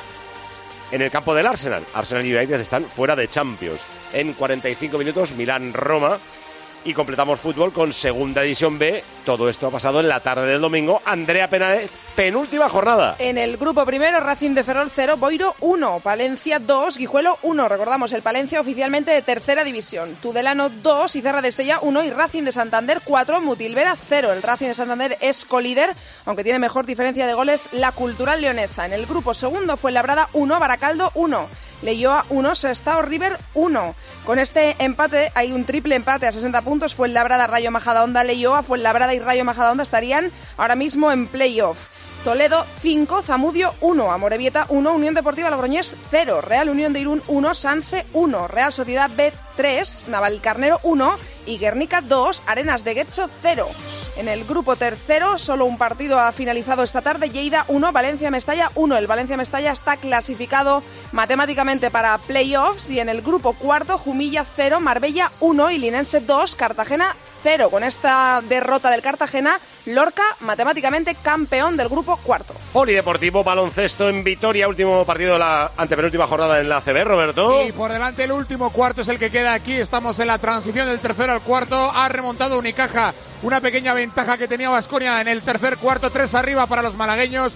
Speaker 1: en el campo del Arsenal. Arsenal y United están fuera de Champions. En 45 minutos, Milán-Roma. Y completamos fútbol con Segunda División B. Todo esto ha pasado en la tarde del domingo. Andrea Penales, penúltima jornada.
Speaker 18: En el grupo primero, Racing de Ferrol 0, Boiro 1, Palencia 2, Guijuelo 1. Recordamos, el Palencia oficialmente de tercera división. Tudelano 2, Izarra de Estella 1 y Racing de Santander 4, Mutilvera 0. El Racing de Santander es colíder, aunque tiene mejor diferencia de goles la Cultural Leonesa. En el grupo segundo fue Labrada 1, Baracaldo 1. Leioa 1, Sestao River 1. Con este empate hay un triple empate a 60 puntos. Fuenlabrada, Rayo Majadahonda, Leioa. Fuenlabrada y Rayo Majadahonda estarían ahora mismo en playoff. Toledo 5, Zamudio 1, Amorebieta 1, Unión Deportiva Logroñés 0, Real Unión de Irún 1, Sanse 1, Real Sociedad B 3, Navalcarnero 1 y Guernica 2, Arenas de Guecho 0. En el grupo tercero, solo un partido ha finalizado esta tarde, Lleida 1, Valencia-Mestalla 1. El Valencia-Mestalla está clasificado matemáticamente para playoffs y en el grupo cuarto, Jumilla 0, Marbella 1 y Linense 2, Cartagena 0. Con esta derrota del Cartagena, Lorca matemáticamente campeón del grupo cuarto.
Speaker 1: Polideportivo baloncesto en Vitoria, último partido de la antepenúltima jornada en la ACB, Roberto.
Speaker 2: Y por delante el último cuarto es el que queda aquí. Estamos en la transición del tercero al cuarto. Ha remontado Unicaja una pequeña ventaja que tenía Baskonia en el tercer cuarto. 3 arriba para los malagueños.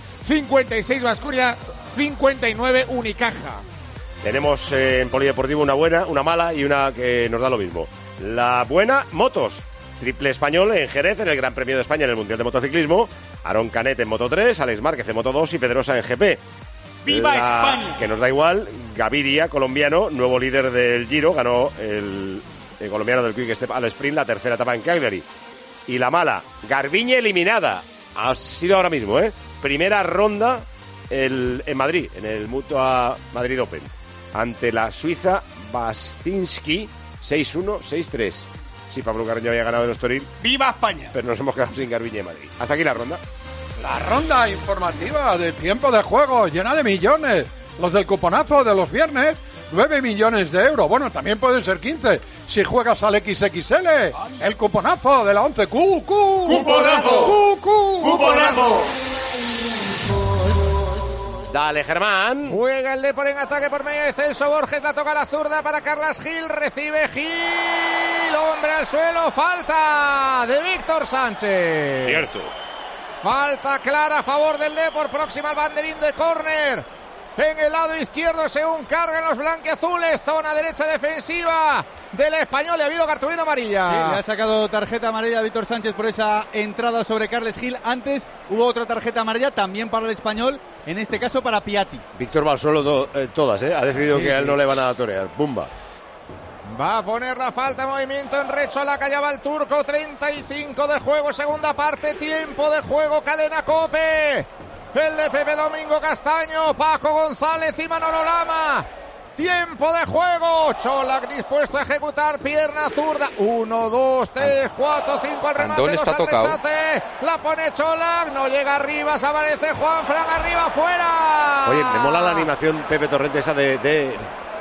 Speaker 2: 56 Baskonia, 59 Unicaja.
Speaker 1: Tenemos en Polideportivo una buena, una mala y una que nos da lo mismo. La buena, motos. Triple español en Jerez, en el Gran Premio de España en el Mundial de Motociclismo. Aarón Canet en Moto 3, Alex Márquez en Moto 2 y Pedrosa en GP.
Speaker 13: ¡Viva España!
Speaker 1: Que nos da igual, Gaviria, colombiano, nuevo líder del Giro, ganó el colombiano del Quick Step al sprint, la tercera etapa en Calgary. Y la mala, Garbiñe eliminada. Ha sido ahora mismo, primera ronda en Madrid, en el Mutua Madrid Open. Ante la suiza Bastinsky, 6-1, 6-3. Sí, Pablo Carreño había ganado el Estoril.
Speaker 13: ¡Viva España!
Speaker 1: Pero nos hemos quedado sin Garbiñe en Madrid. Hasta aquí la ronda.
Speaker 6: La ronda informativa de tiempo de juego llena de millones. Los del cuponazo de los viernes, 9 millones de euros. Bueno, también pueden ser 15 si juegas al XXL. El cuponazo de la 11.
Speaker 13: ¡Cuponazo! ¡Cuponazo!
Speaker 1: Dale, Germán.
Speaker 2: Juega el Depor en ataque por medio de Celso Borges. La toca la zurda para Carlas Gil. Recibe Gil. hombre al suelo, falta de Víctor Sánchez.
Speaker 11: Cierto.
Speaker 2: Falta clara a favor del Depor, próxima al banderín de córner. En el lado izquierdo según cargan los blanquiazules, zona derecha defensiva del Español, y ha habido cartulina amarilla.
Speaker 12: Sí, le ha sacado tarjeta amarilla a Víctor Sánchez por esa entrada sobre Carles Gil. Antes hubo otra tarjeta amarilla también para el Español, en este caso para Piatti.
Speaker 1: Víctor va al suelo todas, ha decidido que a él no le van a torear. Pumba.
Speaker 2: Va a poner la falta, movimiento en Rechola, que allá va el turco, 35 de juego, segunda parte, tiempo de juego, cadena COPE. El de Pepe Domingo Castaño, Paco González y Manolo Lama. Tiempo de juego, Čolak dispuesto a ejecutar, pierna zurda, 1, 2, 3, 4, 5 al remate, 2 al rechace, la pone Čolak, no llega arriba, se aparece Juanfran, arriba, fuera.
Speaker 1: Oye, me mola la animación, Pepe Torrente, esa de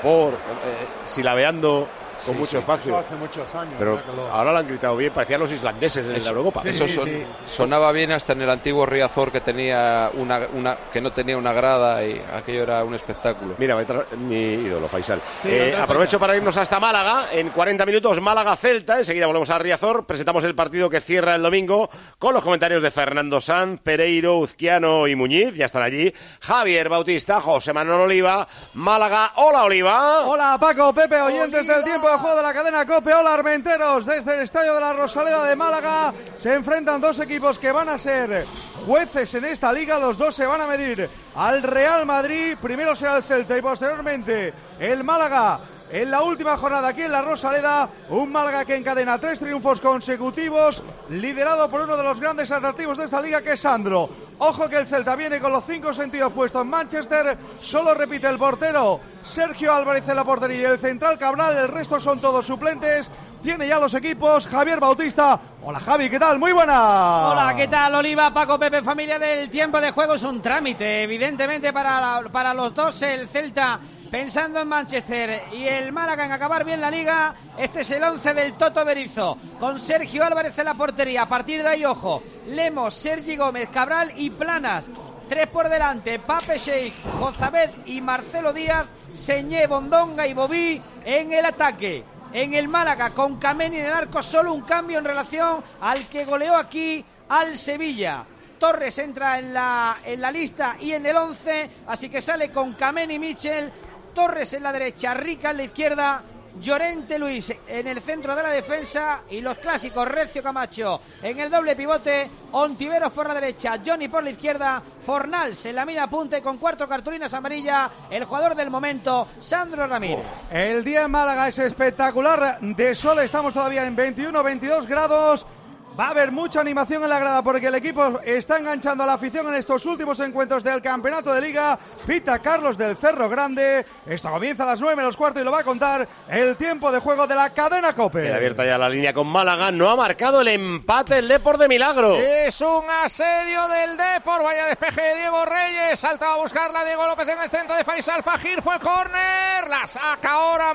Speaker 1: silabeando con mucho espacio.
Speaker 6: Hace muchos años.
Speaker 1: Pero ahora lo han gritado bien, parecían los islandeses en la Eurocopa.
Speaker 5: Eso sonaba bien hasta en el antiguo Riazor, que tenía que no tenía una grada, y aquello era un espectáculo.
Speaker 1: Mira, mi ídolo, Faisal. Aprovecho para irnos hasta Málaga. En 40 minutos, Málaga-Celta. Enseguida volvemos a Riazor. Presentamos el partido que cierra el domingo con los comentarios de Fernando Sanz, Pereiro, Uzquiano y Muñiz. Ya están allí Javier Bautista, José Manuel Oliva. Málaga, hola Oliva.
Speaker 19: Hola Paco, Pepe, oyentes del tiempo de juego de la cadena COPE. Hola Armenteros, desde el estadio de la Rosaleda de Málaga se enfrentan dos equipos que van a ser jueces en esta liga. Los dos se van a medir al Real Madrid. Primero será el Celta y posteriormente el Málaga. En la última jornada aquí en la Rosaleda, un Málaga que encadena 3 triunfos consecutivos, liderado por uno de los grandes atractivos de esta liga, que es Sandro. Ojo que el Celta viene con los 5 sentidos puestos en Manchester, solo repite el portero Sergio Álvarez en la portería y el central Cabral, el resto son todos suplentes. Tiene ya los equipos Javier Bautista. Hola Javi, ¿qué tal? Muy buena.
Speaker 20: Hola, ¿qué tal Oliva, Paco, Pepe, familia del tiempo de juego? Es un trámite, evidentemente, para los dos. El Celta pensando en Manchester y el Málaga en acabar bien la liga. Este es el 11 del Toto Berizzo, con Sergio Álvarez en la portería. A partir de ahí, ojo, Lemos, Sergi Gómez, Cabral y Planas. 3 por delante, Pape Sheik, Jozabed y Marcelo Díaz, Señé, Bondonga y Bobí en el ataque. En el Málaga, con Kameni en el arco, solo un cambio en relación al que goleó aquí al Sevilla. Torres entra en la lista y en el 11, así que sale con Kameni, Michel, Torres en la derecha, Rica en la izquierda, Llorente Luis en el centro de la defensa y los clásicos Recio Camacho en el doble pivote, Ontiveros por la derecha, Johnny por la izquierda, Fornals en la media punta y con cuarto cartulinas amarilla el jugador del momento, Sandro Ramírez.
Speaker 19: El día en Málaga es espectacular, de sol estamos todavía en 21-22 grados. Va a haber mucha animación en la grada porque el equipo está enganchando a la afición en estos últimos encuentros del campeonato de liga. Pita Carlos del Cerro Grande. Esto comienza a las 9:15 y lo va a contar el tiempo de juego de la cadena COPE.
Speaker 1: Queda abierta ya la línea con Málaga. No ha marcado el empate el Depor de milagro.
Speaker 2: Es un asedio del Depor. Vaya despeje de Diego Reyes. Saltaba a buscarla Diego López en el centro de Faisal Fajir. Fue córner. La saca ahora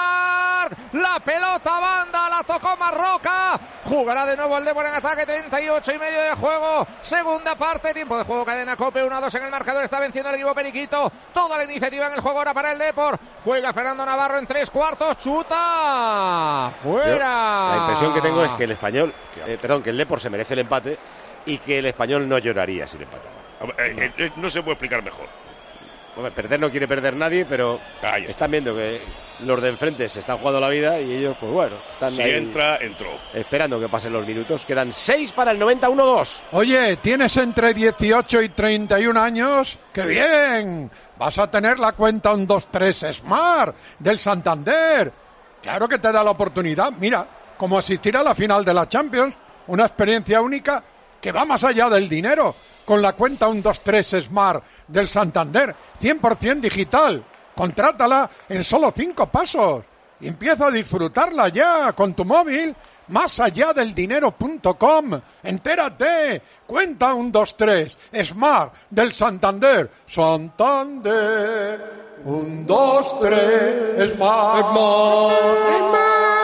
Speaker 2: Marc. La pelota banda. La tocó Marroca. Jugará de nuevo el Depor en ataque, 38 y medio de juego, segunda parte, tiempo de juego, cadena COPE, 1-2 en el marcador, está venciendo el equipo periquito, toda la iniciativa en el juego ahora para el Depor, juega Fernando Navarro en 3/4, chuta, fuera.
Speaker 1: La impresión que tengo es que el Español, que el Depor se merece el empate y que el Español no lloraría si le empatara.
Speaker 11: No se puede explicar mejor.
Speaker 1: Bueno, perder no quiere perder nadie, pero están viendo que los de enfrente se están jugando la vida y ellos, pues bueno, están
Speaker 11: si
Speaker 1: ahí
Speaker 11: entró.
Speaker 1: Esperando que pasen los minutos. Quedan 6 para el 90-1-2.
Speaker 6: Oye, ¿tienes entre 18 y 31 años? ¡Qué bien! Vas a tener la cuenta 123 Smart del Santander. Claro que te da la oportunidad. Mira, como asistir a la final de la Champions. Una experiencia única que va más allá del dinero. Con la cuenta 123 Smart del Santander, 100% digital. Contrátala en solo 5 pasos. Y empieza a disfrutarla ya con tu móvil. Más allá del dinero.com. Entérate. Cuenta 123 Smart del Santander. Santander. 123 Smart.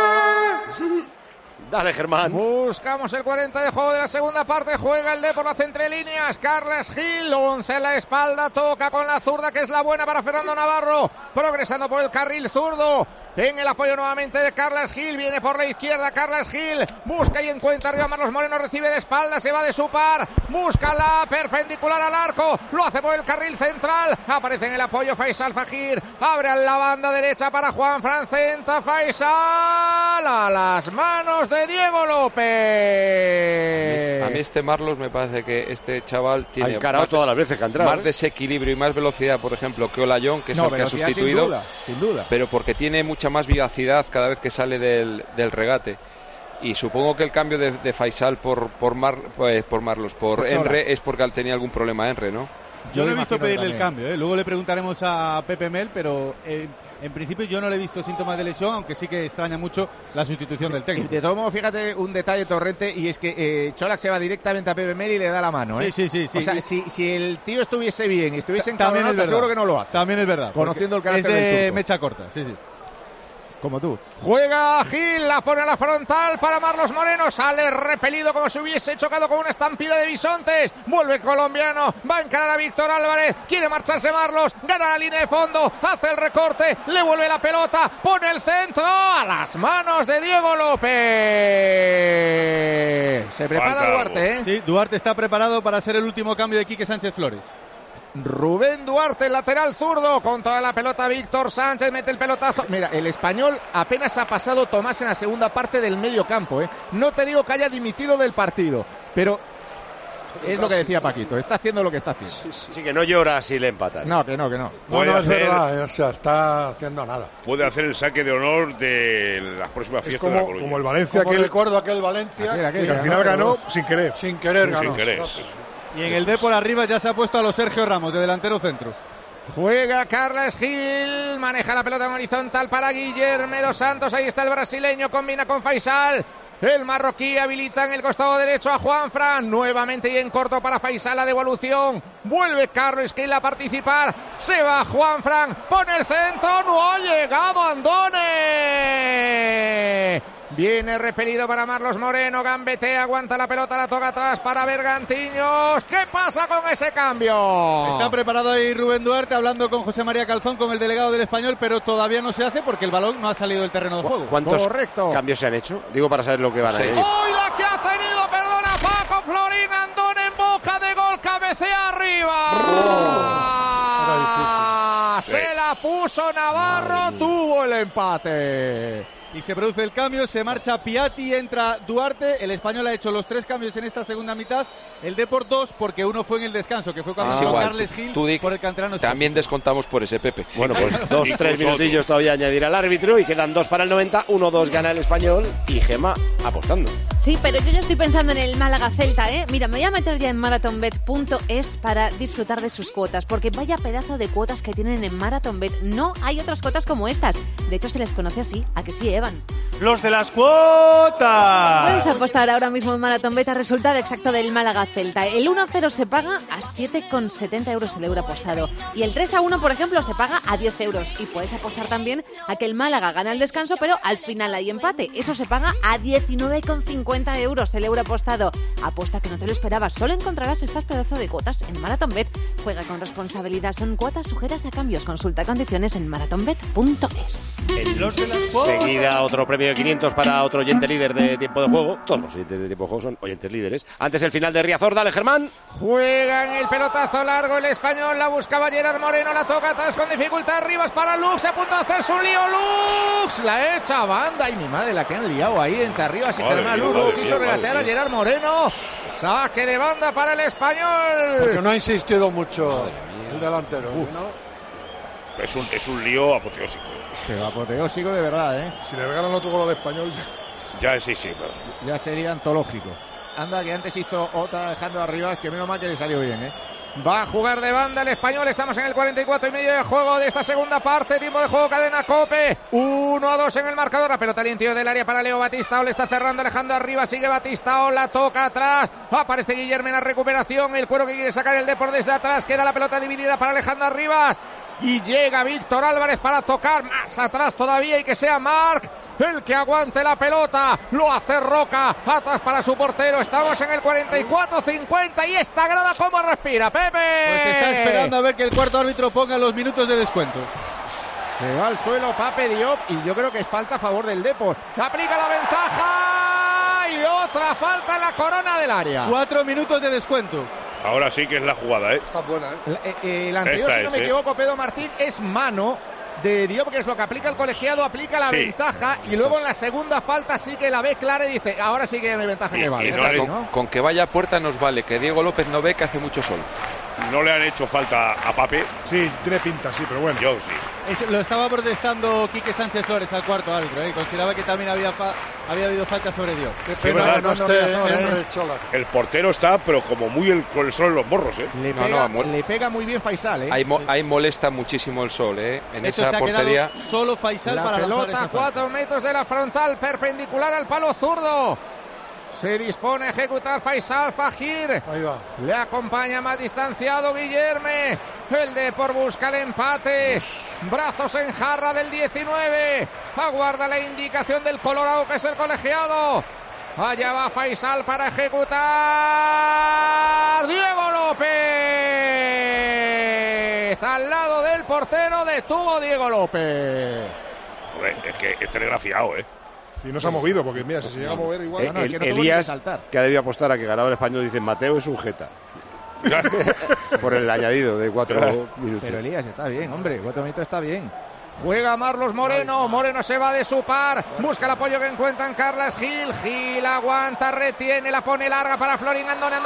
Speaker 1: Dale, Germán.
Speaker 2: Buscamos el 40 de juego de la segunda parte. Juega el Depor las entrelíneas. Carles Gil, 11 en la espalda. Toca con la zurda, que es la buena para Fernando Navarro. Progresando por el carril zurdo. En el apoyo nuevamente de Carles Gil, viene por la izquierda Carles Gil, busca y encuentra arriba Marlos Moreno, recibe de espalda, se va de su par, busca la perpendicular al arco, lo hace por el carril central, aparece en el apoyo Faisal Fajir, abre a la banda derecha para Juanfran, centra Faisal a las manos de Diego López.
Speaker 5: A mí este Marlos me parece que este chaval tiene
Speaker 1: encarado todas las veces que ha entrado,
Speaker 5: más desequilibrio y más velocidad, por ejemplo, que Olayón, que es el que ha sustituido,
Speaker 2: sin duda.
Speaker 5: Pero porque tiene mucha más vivacidad cada vez que sale del regate. Y supongo que el cambio de Faisal por Enre es porque tenía algún problema Enre, ¿no?
Speaker 12: Yo no he visto pedirle el cambio, ¿eh? Luego le preguntaremos a Pepe Mel, pero en principio yo no le he visto síntomas de lesión, aunque sí que extraña mucho la sustitución del técnico.
Speaker 2: De todo modo, fíjate un detalle, Torrente, y es que Čolak se va directamente a Pepe Mel y le da la mano, ¿eh?
Speaker 12: Sí.
Speaker 2: O sea, si el tío estuviese bien y estuviese encabronado, seguro que no lo hace.
Speaker 12: También es verdad.
Speaker 2: Conociendo el carácter
Speaker 12: del
Speaker 2: turco.
Speaker 12: mecha corta, sí. Como tú.
Speaker 2: Juega Gil, la pone a la frontal para Marlos Moreno, sale repelido como si hubiese chocado con una estampida de bisontes, vuelve el colombiano, va a encarar a Víctor Álvarez, quiere marcharse Marlos, gana la línea de fondo, hace el recorte, le vuelve la pelota, pone el centro a las manos de Diego López. Se prepara Duarte, ¿eh?
Speaker 12: Sí, Duarte está preparado para ser el último cambio de Quique Sánchez Flores.
Speaker 2: Rubén Duarte, lateral zurdo, con toda la pelota Víctor Sánchez, mete el pelotazo. Mira, el Español apenas ha pasado Tomás en la segunda parte del medio campo, ¿eh? No te digo que haya dimitido del partido, pero es lo que decía Paquito, está haciendo lo que está haciendo.
Speaker 1: Sí, que no llora si le empatan.
Speaker 2: No, que no.
Speaker 6: Bueno, es verdad, o sea, está haciendo nada.
Speaker 11: Puede hacer el saque de honor de las próximas fiestas de La Coruña.
Speaker 14: Como el Valencia,
Speaker 6: recuerdo aquel Valencia,
Speaker 14: que al final ganó sin querer.
Speaker 6: Sin querer ganó.
Speaker 12: Y en el Depor arriba ya se ha puesto a los Sergio Ramos de delantero centro.
Speaker 2: Juega Carles Gil, maneja la pelota en horizontal para Guillermo dos Santos, ahí está el brasileño, combina con Faisal. El marroquí habilita en el costado derecho a Juanfran, nuevamente y en corto para Faisal, la devolución, vuelve Carles Gil a participar, se va Juanfran, pone el centro, no ha llegado Andone. Viene repelido para Marlos Moreno, gambetea, aguanta la pelota, la toca atrás para Bergantiños. ¿Qué pasa con ese cambio?
Speaker 12: Está preparado ahí Rubén Duarte hablando con José María Calzón, con el delegado del Español, pero todavía no se hace porque el balón no ha salido del terreno de juego.
Speaker 1: ¿Cuántos cambios se han hecho? Digo para saber lo que van a ir.
Speaker 2: ¡Hoy la que ha tenido, perdona, Paco Florín! Andone en boca de gol, cabecea arriba. Se la puso Navarro, tuvo el empate.
Speaker 12: Y se produce el cambio, se marcha Piatti, entra Duarte. El Español ha hecho los 3 cambios en esta segunda mitad. El Depor 2 porque uno fue en el descanso, que fue cuando entró Carles Gil por el canterano.
Speaker 5: También descontamos por ese, Pepe.
Speaker 1: Bueno, pues 2-3 minutillos todavía añadir al árbitro y quedan 2 para el 90, 1-2 gana el Español y Gemma apostando.
Speaker 21: Sí, pero yo ya estoy pensando en el Málaga-Celta, ¿eh? Mira, me voy a meter ya en marathonbet.es para disfrutar de sus cuotas, porque vaya pedazo de cuotas que tienen en Marathonbet. No hay otras cuotas como estas. De hecho, se les conoce así. ¿A que sí, Evan?
Speaker 19: ¡Los de las cuotas!
Speaker 21: Puedes apostar ahora mismo en Marathonbet al resultado exacto del Málaga-Celta. El 1-0 se paga a 7,70 euros el euro apostado. Y el 3-1, por ejemplo, se paga a 10 euros. Y puedes apostar también a que el Málaga gana el descanso, pero al final hay empate. Eso se paga a 19,50 euros el euro apostado. Apuesta que no te lo esperabas. Solo encontrarás estas pedazos de cuotas en Marathonbet. Juega con responsabilidad. Son cuotas sujetas a cambios. Consulta condiciones en marathonbet.es.
Speaker 1: Seguida otro premio de 500 para otro oyente líder de tiempo de juego. Todos los oyentes de tiempo de juego son oyentes líderes. Antes el final de Riazor, dale Germán.
Speaker 2: Juega en el pelotazo largo el Español, la buscaba Gerard Moreno, la toca atrás con dificultad, Rivas para Lux, a punto de hacer su lío, Lux, la echa a banda, y mi madre la que han liado ahí entre arriba, sin que Lux quiso regatear a Gerard Moreno, saque de banda para el Español.
Speaker 6: Porque no ha insistido mucho el delantero, ¿no?
Speaker 11: Es un lío apoteósico.
Speaker 2: Pero apoteósico de verdad, ¿eh?
Speaker 14: Si le regalan otro gol al Español
Speaker 11: ya sí, pero...
Speaker 2: ya sería antológico. Anda, que antes hizo otra dejando arriba, es que menos mal que le salió bien, ¿eh? Va a jugar de banda el Español, estamos en el 44 y medio de juego de esta segunda parte, tiempo de juego, cadena COPE, 1-2 en el marcador, la pelota al interior del área para Leo Batistao, le está cerrando, alejando arriba, sigue Batistao, la toca atrás, aparece Guillermo en la recuperación, el cuero que quiere sacar el Depor desde atrás, queda la pelota dividida para Alejandro Rivas, y llega Víctor Álvarez para tocar más atrás todavía y que sea Marc el que aguante la pelota, lo hace Roca, atrás para su portero, estamos en el 44-50 y esta grada cómo respira, Pepe.
Speaker 12: Pues está esperando a ver que el cuarto árbitro ponga los minutos de descuento.
Speaker 2: Se va al suelo Pape Diop y yo creo que es falta a favor del Depor. Aplica la ventaja y otra falta en la corona del área.
Speaker 12: 4 minutos de descuento.
Speaker 11: Ahora sí que es la jugada, ¿eh?
Speaker 14: Está buena, ¿eh?
Speaker 2: El anterior, si no me equivoco, Pedro Martín, es mano de Diop, que es lo que aplica el colegiado, aplica la ventaja y luego en la segunda falta sí que la ve clara y dice, ahora sí que no hay ventaja que vale.
Speaker 5: Con que vaya a puerta nos vale, que Diego López no ve que hace mucho sol.
Speaker 11: No le han hecho falta a Pape.
Speaker 14: Sí, tiene pinta, sí, pero bueno.
Speaker 11: Yo sí.
Speaker 12: Lo estaba protestando Quique Sánchez Flores al cuarto árbitro, consideraba que también había habido falta sobre Dios.
Speaker 6: Qué pena que no esté Chola.
Speaker 11: El portero está, pero como muy con el sol en los morros, ¿eh?
Speaker 2: Le pega muy bien Faisal, ¿eh?
Speaker 5: Ahí molesta muchísimo el sol, ¿eh? En
Speaker 12: de hecho,
Speaker 5: esa
Speaker 12: se
Speaker 5: portería.
Speaker 12: Solo Faisal para lanzar esa
Speaker 2: pelota a 4 metros de la frontal, perpendicular al palo zurdo. Se dispone a ejecutar Faisal Fajir.
Speaker 6: Ahí va.
Speaker 2: Le acompaña más distanciado Guillerme. El Depor busca el empate. Brazos en jarra del 19. Aguarda la indicación del colorado, que es el colegiado. Allá va Faisal para ejecutar. Diego López. Al lado del portero detuvo Diego López.
Speaker 11: Joder, es que es telegrafiado, ¿eh?
Speaker 14: Sí, no se ha movido, porque mira, si se llega a mover igual...
Speaker 1: Elías, que ha debido apostar a que ganaba el Español, dice, Mateo es un jeta. Por el añadido de 4 minutos.
Speaker 2: Pero Elías está bien, hombre, 4 minutos está bien. Juega Marlos Moreno, Moreno se va de su par, busca el apoyo que encuentran Carles Gil, Gil aguanta, retiene, la pone larga para Florin Andone,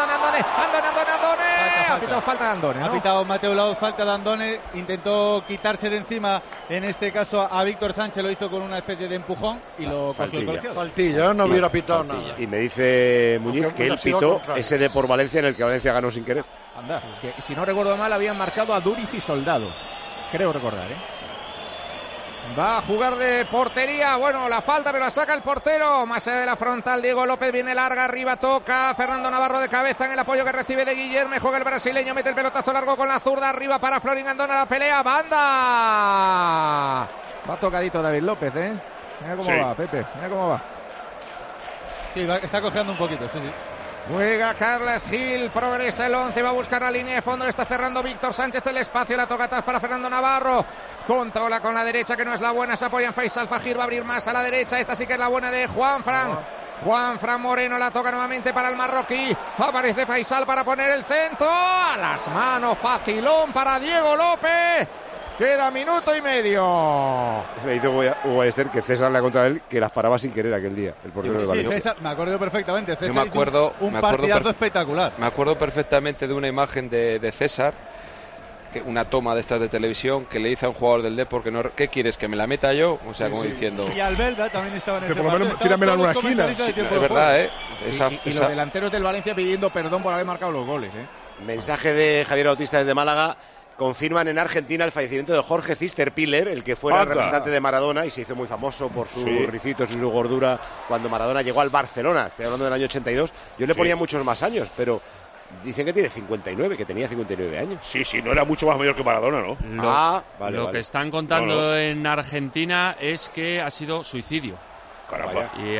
Speaker 2: ha pitado falta de Andone, ¿no?
Speaker 12: Ha pitado Mateo Laoz, falta de Andone, intentó quitarse de encima, en este caso a Víctor Sánchez, lo hizo con una especie de empujón y lo cogió el colegiado.
Speaker 6: Faltilla, no hubiera pitado nada.
Speaker 1: Y me dice Muñiz que él pitó ese de por Valencia, en el que Valencia ganó sin querer.
Speaker 2: Anda, que si no recuerdo mal habían marcado a Duriz y Soldado, creo recordar, Va a jugar de portería, bueno, la falta, pero la saca el portero, más allá de la frontal, Diego López viene larga, arriba toca, Fernando Navarro de cabeza en el apoyo que recibe de Guillerme, juega el brasileño, mete el pelotazo largo con la zurda, arriba para Florin Andone, la pelea, banda. Va tocadito David López, Mira cómo va, Pepe, mira cómo va.
Speaker 12: Sí, está cojeando un poquito, sí.
Speaker 2: Juega Carles Gil, progresa el 11, va a buscar la línea de fondo, está cerrando Víctor Sánchez el espacio, la toca atrás para Fernando Navarro. Controla con la derecha, que no es la buena, se apoya en Faisal Fajir, va a abrir más a la derecha, esta sí que es la buena de Juanfran. Juanfran Moreno la toca nuevamente para el marroquí, aparece Faisal para poner el centro, a las manos, facilón para Diego López. Queda minuto y medio.
Speaker 1: Me dice Hugo Ballester que César le ha contado a él que las paraba sin querer aquel día, el portero del Valencia.
Speaker 12: César, me acuerdo perfectamente. César
Speaker 5: me acuerdo
Speaker 12: un partidazo espectacular.
Speaker 5: Me acuerdo perfectamente de una imagen de César, una toma de estas de televisión, que le dice a un jugador del Depor que no, ¿qué quieres? ¿Que me la meta yo? O sea, como diciendo...
Speaker 12: Y Albelda también estaba en ese
Speaker 14: partido. Por lo menos tíramela en una esquina.
Speaker 5: Sí, es verdad,
Speaker 2: Y los delanteros del Valencia pidiendo perdón por haber marcado los goles,
Speaker 1: Mensaje de Javier Bautista desde Málaga. Confirman en Argentina el fallecimiento de Jorge Cisterpiller, el que fuera representante de Maradona y se hizo muy famoso por sus ricitos y su gordura cuando Maradona llegó al Barcelona. Estoy hablando del año 82. Yo le ponía muchos más años, pero dicen que tiene 59, que tenía 59 años.
Speaker 11: Sí, no era mucho más mayor que Maradona, ¿no?
Speaker 7: Lo que están contando en Argentina es que ha sido suicidio.
Speaker 11: Caramba.
Speaker 7: Y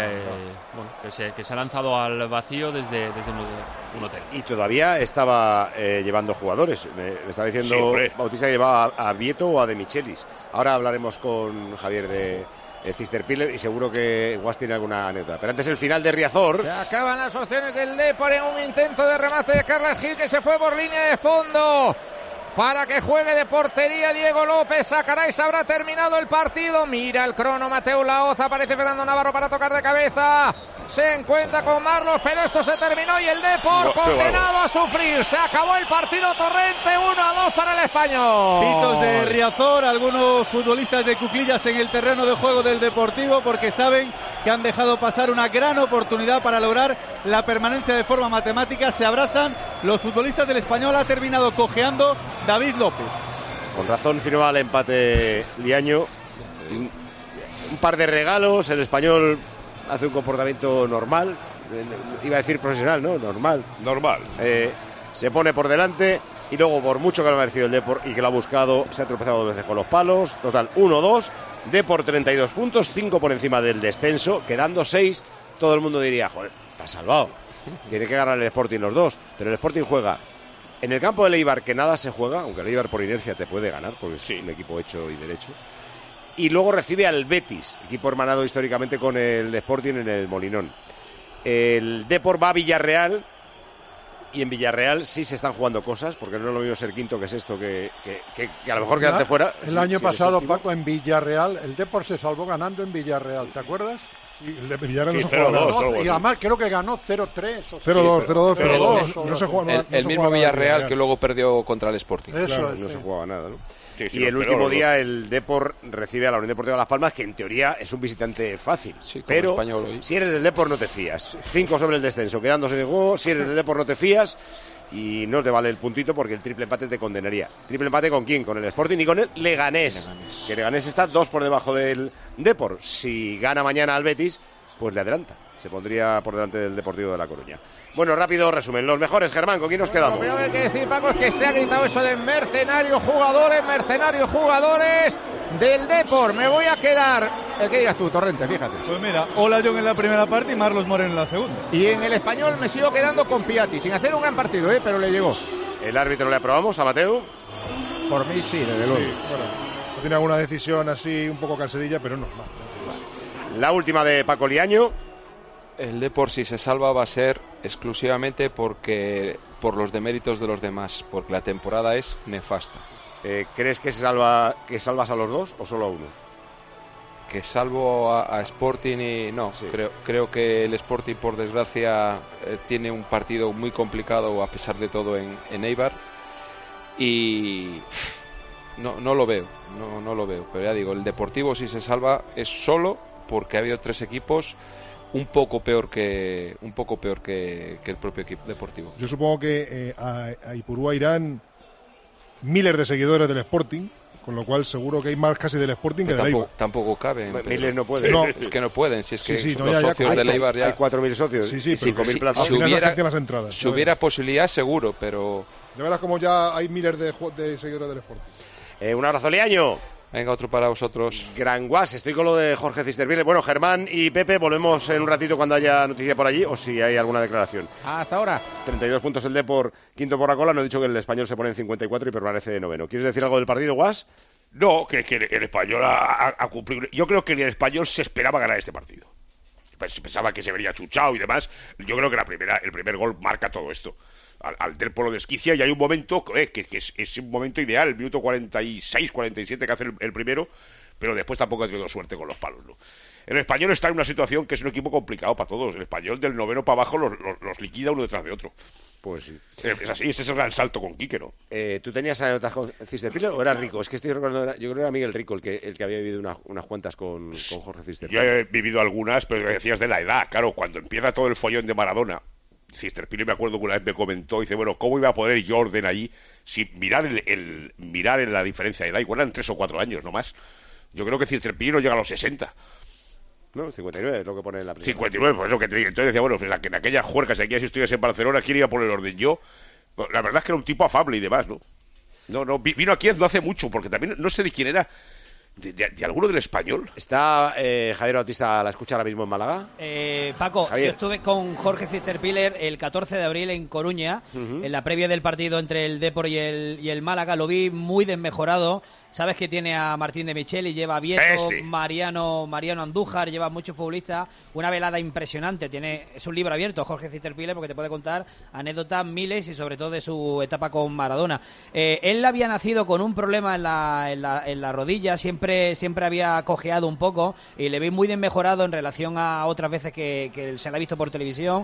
Speaker 7: que se ha lanzado al vacío desde un hotel.
Speaker 1: Y todavía estaba llevando jugadores. Me estaba diciendo Bautista que llevaba a Vieto o a De Michelis. Ahora hablaremos con Javier de Cisterpiller y seguro que Guas tiene alguna anécdota. Pero antes el final de Riazor.
Speaker 2: Se acaban las opciones del Depor en un intento de remate de Carles Gil, que se fue por línea de fondo. Para que juegue de portería Diego López, sacará y se habrá terminado el partido. Mira el crono Mateo Laoz, aparece Fernando Navarro para tocar de cabeza. Se encuentra con Marlos, pero esto se terminó y el Depor condenado a sufrir. Se acabó el partido Torrente, 1-2 para el Español.
Speaker 12: Pitos de Riazor, algunos futbolistas de cuclillas en el terreno de juego del Deportivo, porque saben que han dejado pasar una gran oportunidad para lograr la permanencia de forma matemática. Se abrazan los futbolistas del Español. Ha terminado cojeando David López.
Speaker 1: Con razón firmaba el empate Liaño. Un par de regalos, el Español hace un comportamiento normal, iba a decir profesional, ¿no? Normal. Se pone por delante y luego, por mucho que lo ha merecido el Depor y que lo ha buscado, se ha tropezado 2 veces con los palos. Total, 1-2, Depor 32 puntos, 5 por encima del descenso, quedando 6. Todo el mundo diría, joder, está salvado. Tiene que ganar el Sporting los dos, pero el Sporting juega en el campo del Eibar, que nada se juega, aunque el Eibar por inercia te puede ganar, porque es un equipo hecho y derecho. y luego recibe al Betis, equipo hermanado históricamente con el Sporting en el Molinón. El Depor va a Villarreal, y en Villarreal sí se están jugando cosas, porque no es lo mismo ser quinto que sexto, que a lo mejor quedarte fuera.
Speaker 6: El año pasado, Paco, en Villarreal, el Depor se salvó ganando en Villarreal, ¿te acuerdas?
Speaker 14: Sí, el de Villarreal no se
Speaker 6: juega nada. Y además creo que ganó 0-3 o
Speaker 14: 0-2, pero
Speaker 5: no se jugaba el mismo Villarreal que luego perdió contra el Sporting.
Speaker 1: Eso, no se jugaba nada, ¿no? Y el último día el Depor recibe a la Unión Deportiva Las Palmas, que en teoría es un visitante fácil.
Speaker 5: Sí,
Speaker 1: pero si eres del Depor no te fías. 5 sobre el descenso, quedándose en el juego. Si eres del Depor no te fías y no te vale el puntito porque el triple empate te condenaría. ¿Triple empate con quién? Con el Sporting y con el Leganés. Que Leganés está 2 por debajo del Depor. Si gana mañana al Betis, pues le adelanta. Se pondría por delante del Deportivo de La Coruña. Bueno, rápido resumen. Los mejores, Germán, ¿con quién nos quedamos?
Speaker 2: Lo primero que hay que decir, Paco, es que se ha gritado eso de mercenarios jugadores del Depor. Me voy a quedar... ¿El qué digas tú, Torrente? Fíjate.
Speaker 12: Pues mira, Olajuwon en la primera parte y Marlos Moreno en la segunda.
Speaker 2: Y en el Español me sigo quedando con Piatti, sin hacer un gran partido, pero le llegó.
Speaker 1: ¿El árbitro le aprobamos a Mateu?
Speaker 2: Por mí sí, desde luego.
Speaker 14: Sí, bueno, tiene alguna decisión así un poco cancerilla, pero no.
Speaker 1: La última de Paco Liaño.
Speaker 5: El Depor, si se salva, va a ser exclusivamente por los deméritos de los demás, porque la temporada es nefasta.
Speaker 1: ¿Crees que salvas a los dos o solo a uno?
Speaker 5: Que salvo a Sporting y... No, sí. Creo que el Sporting, por desgracia, tiene un partido muy complicado a pesar de todo en Eibar. Y... No lo veo, no lo veo. Pero ya digo, el Deportivo, si se salva, es solo porque ha habido 3 equipos un poco peor que el propio equipo deportivo.
Speaker 14: Yo supongo que a Ipurúa irán miles de seguidores del Sporting, con lo cual seguro que hay más casi del Sporting que del Eibar.
Speaker 5: Tampoco caben.
Speaker 1: Miles no pueden.
Speaker 14: No.
Speaker 5: Es que no pueden, si es que
Speaker 14: sí,
Speaker 5: los socios del Eibar ya...
Speaker 1: Hay 4.000 socios,
Speaker 14: sí,
Speaker 1: 5.000 plazas.
Speaker 5: Si hubiera posibilidad, seguro, pero...
Speaker 14: Ya verás como ya hay miles de seguidores del Sporting.
Speaker 1: Un abrazo, Liaño.
Speaker 5: Venga, otro para vosotros.
Speaker 1: Gran guas, estoy con lo de Jorge Cisterville. Bueno, Germán y Pepe, volvemos en un ratito cuando haya noticia por allí o si hay alguna declaración.
Speaker 2: Hasta ahora.
Speaker 1: 32 puntos el Depor, quinto por la cola. No he dicho que el Español se pone en 54 y permanece de noveno. ¿Quieres decir algo del partido, Guas?
Speaker 11: No, que el Español ha cumplido. Yo creo que el Español se esperaba ganar este partido. Pensaba que se vería chuchado y demás. Yo creo que el primer gol marca todo esto. Al Depor lo desquicia y hay un momento que es un momento ideal, el minuto 46, 47 que hace el primero, pero después tampoco ha tenido suerte con los palos, ¿no? El Español está en una situación que es un equipo complicado para todos. El Español del noveno para abajo los liquida uno detrás de otro.
Speaker 1: Pues sí.
Speaker 11: Es así, ese es el gran salto con Quique, ¿no?
Speaker 1: ¿Tú tenías anécdotas con Cisterpiller o era Rico? Es que estoy recordando, yo creo que era Miguel Rico el que había vivido unas cuantas con Jorge Cisterpiller.
Speaker 11: Yo he vivido algunas, pero decías de la edad. Claro, cuando empieza todo el follón de Maradona, Cisterpiller, me acuerdo que una vez me comentó, dice, bueno, ¿cómo iba a poder Jordan allí sin mirar mirar en la diferencia de edad? Igual eran 3 o 4 años, no más. Yo creo que Cisterpiller no llega a los 60.
Speaker 1: No, 59 es lo que pone en la primera.
Speaker 11: 59, pues eso que te digo. Entonces decía, bueno, pues en aquellas juergas, si estuviese en Barcelona, ¿quién iba a poner el orden? Yo, la verdad es que era un tipo afable y demás, ¿no? No, vino aquí no hace mucho, porque también no sé de quién era. ¿De alguno del Español?
Speaker 1: ¿Está Javier Bautista a la escucha ahora mismo en Málaga?
Speaker 20: Paco,
Speaker 1: Javier.
Speaker 20: Yo estuve con Jorge Cisterpiller el 14 de abril en Coruña, en la previa del partido entre el Depor y el Málaga. Lo vi muy desmejorado. Sabes que tiene a Martín de Micheli, lleva a Vieso,
Speaker 11: sí.
Speaker 20: Mariano Andújar, lleva muchos futbolistas, una velada impresionante. Es un libro abierto, Jorge Cisterpiller, porque te puede contar anécdotas miles y sobre todo de su etapa con Maradona. Él había nacido con un problema en la rodilla, siempre había cojeado un poco y le vi muy desmejorado en relación a otras veces que se le ha visto por televisión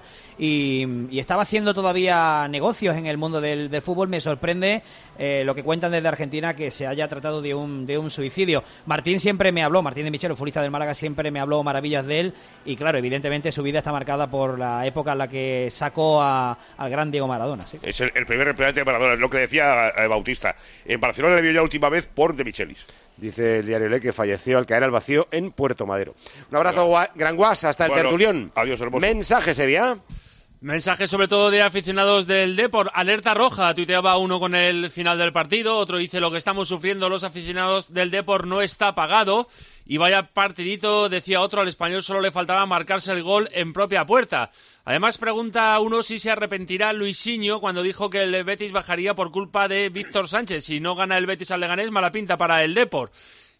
Speaker 20: y estaba haciendo todavía negocios en el mundo del fútbol. Me sorprende lo que cuentan desde Argentina, que se haya tratado de un suicidio. Martín de Michel, el futbolista del Málaga, siempre me habló maravillas de él y claro, evidentemente su vida está marcada por la época en la que sacó al gran Diego Maradona. ¿Sí?
Speaker 11: Es el primer representante de Maradona, es lo que decía Bautista. En Barcelona le vio ya la última vez por de Michelis.
Speaker 1: Dice el diario Le que falleció al caer al vacío en Puerto Madero. Un abrazo, Gran Guas, hasta el tertulión.
Speaker 11: Adiós, hermoso.
Speaker 1: Mensaje, Sevilla.
Speaker 7: Mensaje sobre todo de aficionados del Depor. Alerta roja, tuiteaba uno con el final del partido. Otro dice, lo que estamos sufriendo los aficionados del Depor no está pagado. Y vaya partidito, decía otro, al Español solo le faltaba marcarse el gol en propia puerta. Además pregunta uno si se arrepentirá Luisinho cuando dijo que el Betis bajaría por culpa de Víctor Sánchez. Si no gana el Betis al Leganés, mala pinta para el Depor.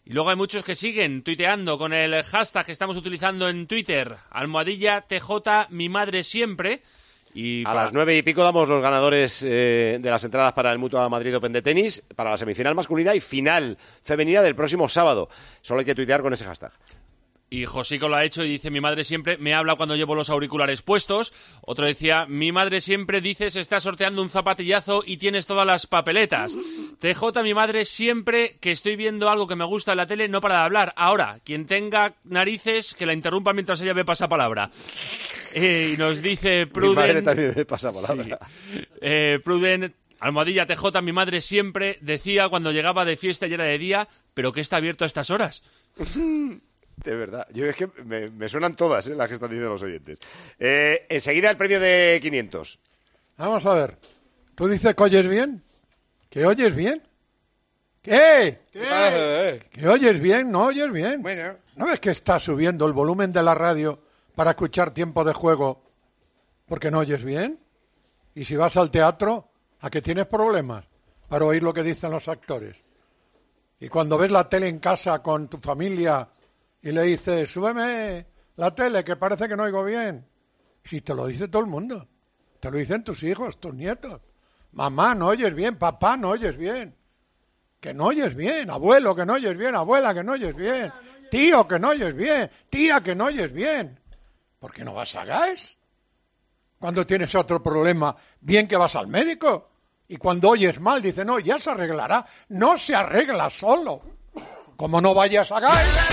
Speaker 7: Y luego hay muchos que siguen tuiteando con el hashtag que estamos utilizando en Twitter, @TJ mi madre siempre. Y
Speaker 1: a las 9:00 damos los ganadores de las entradas para el Mutua Madrid Open de tenis, para la semifinal masculina y final femenina del próximo sábado. Solo hay que tuitear con ese hashtag.
Speaker 7: Y Josico lo ha hecho y dice, mi madre siempre me habla cuando llevo los auriculares puestos. Otro decía, mi madre siempre dice, se está sorteando un zapatillazo y tienes todas las papeletas. TJ, mi madre siempre que estoy viendo algo que me gusta en la tele no para de hablar. Ahora, quien tenga narices, que la interrumpa mientras ella ve pasapalabra. Y nos dice Pruden...
Speaker 1: Mi madre también ve pasapalabra.
Speaker 7: Sí. Pruden... @TJ, mi madre siempre decía cuando llegaba de fiesta y era de día, ¿pero qué está abierto a estas horas?
Speaker 1: De verdad, yo es que me suenan todas las que están diciendo los oyentes. Enseguida el premio de 500.
Speaker 6: Vamos a ver. ¿Tú dices que oyes bien? ¿Que oyes bien? ¿Qué? ¿Que oyes bien? ¿No oyes bien?
Speaker 11: Bueno.
Speaker 6: ¿No ves que está subiendo el volumen de la radio para escuchar tiempo de juego porque no oyes bien? Y si vas al teatro, ¿a qué tienes problemas para oír lo que dicen los actores? Y cuando ves la tele en casa con tu familia... y le dices, súbeme la tele, que parece que no oigo bien. Si te lo dice todo el mundo. Te lo dicen tus hijos, tus nietos. Mamá, no oyes bien. Papá, no oyes bien. Que no oyes bien. Abuelo, que no oyes bien. Abuela, que no oyes bien. Tío, que no oyes bien. Tía, que no oyes bien. ¿Por qué no vas a GAES? Cuando tienes otro problema, bien que vas al médico. Y cuando oyes mal, dice, no, ya se arreglará. No se arregla solo. Como no vayas a GAES...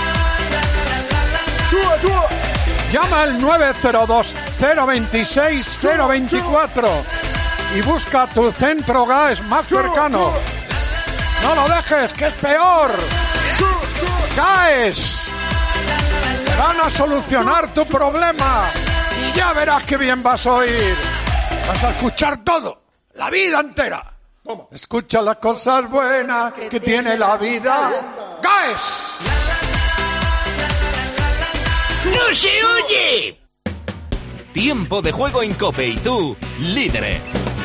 Speaker 6: Llama al 902-026-024 y busca tu centro GAES más cercano. No lo dejes, que es peor. GAES te van a solucionar tu problema y ya verás qué bien vas a oír. Vas a escuchar todo, la vida entera. ¿Cómo? Escucha las cosas buenas que tiene la vida. GAES.
Speaker 10: ¡No se oye! Tiempo de juego en COPE y tú, líderes.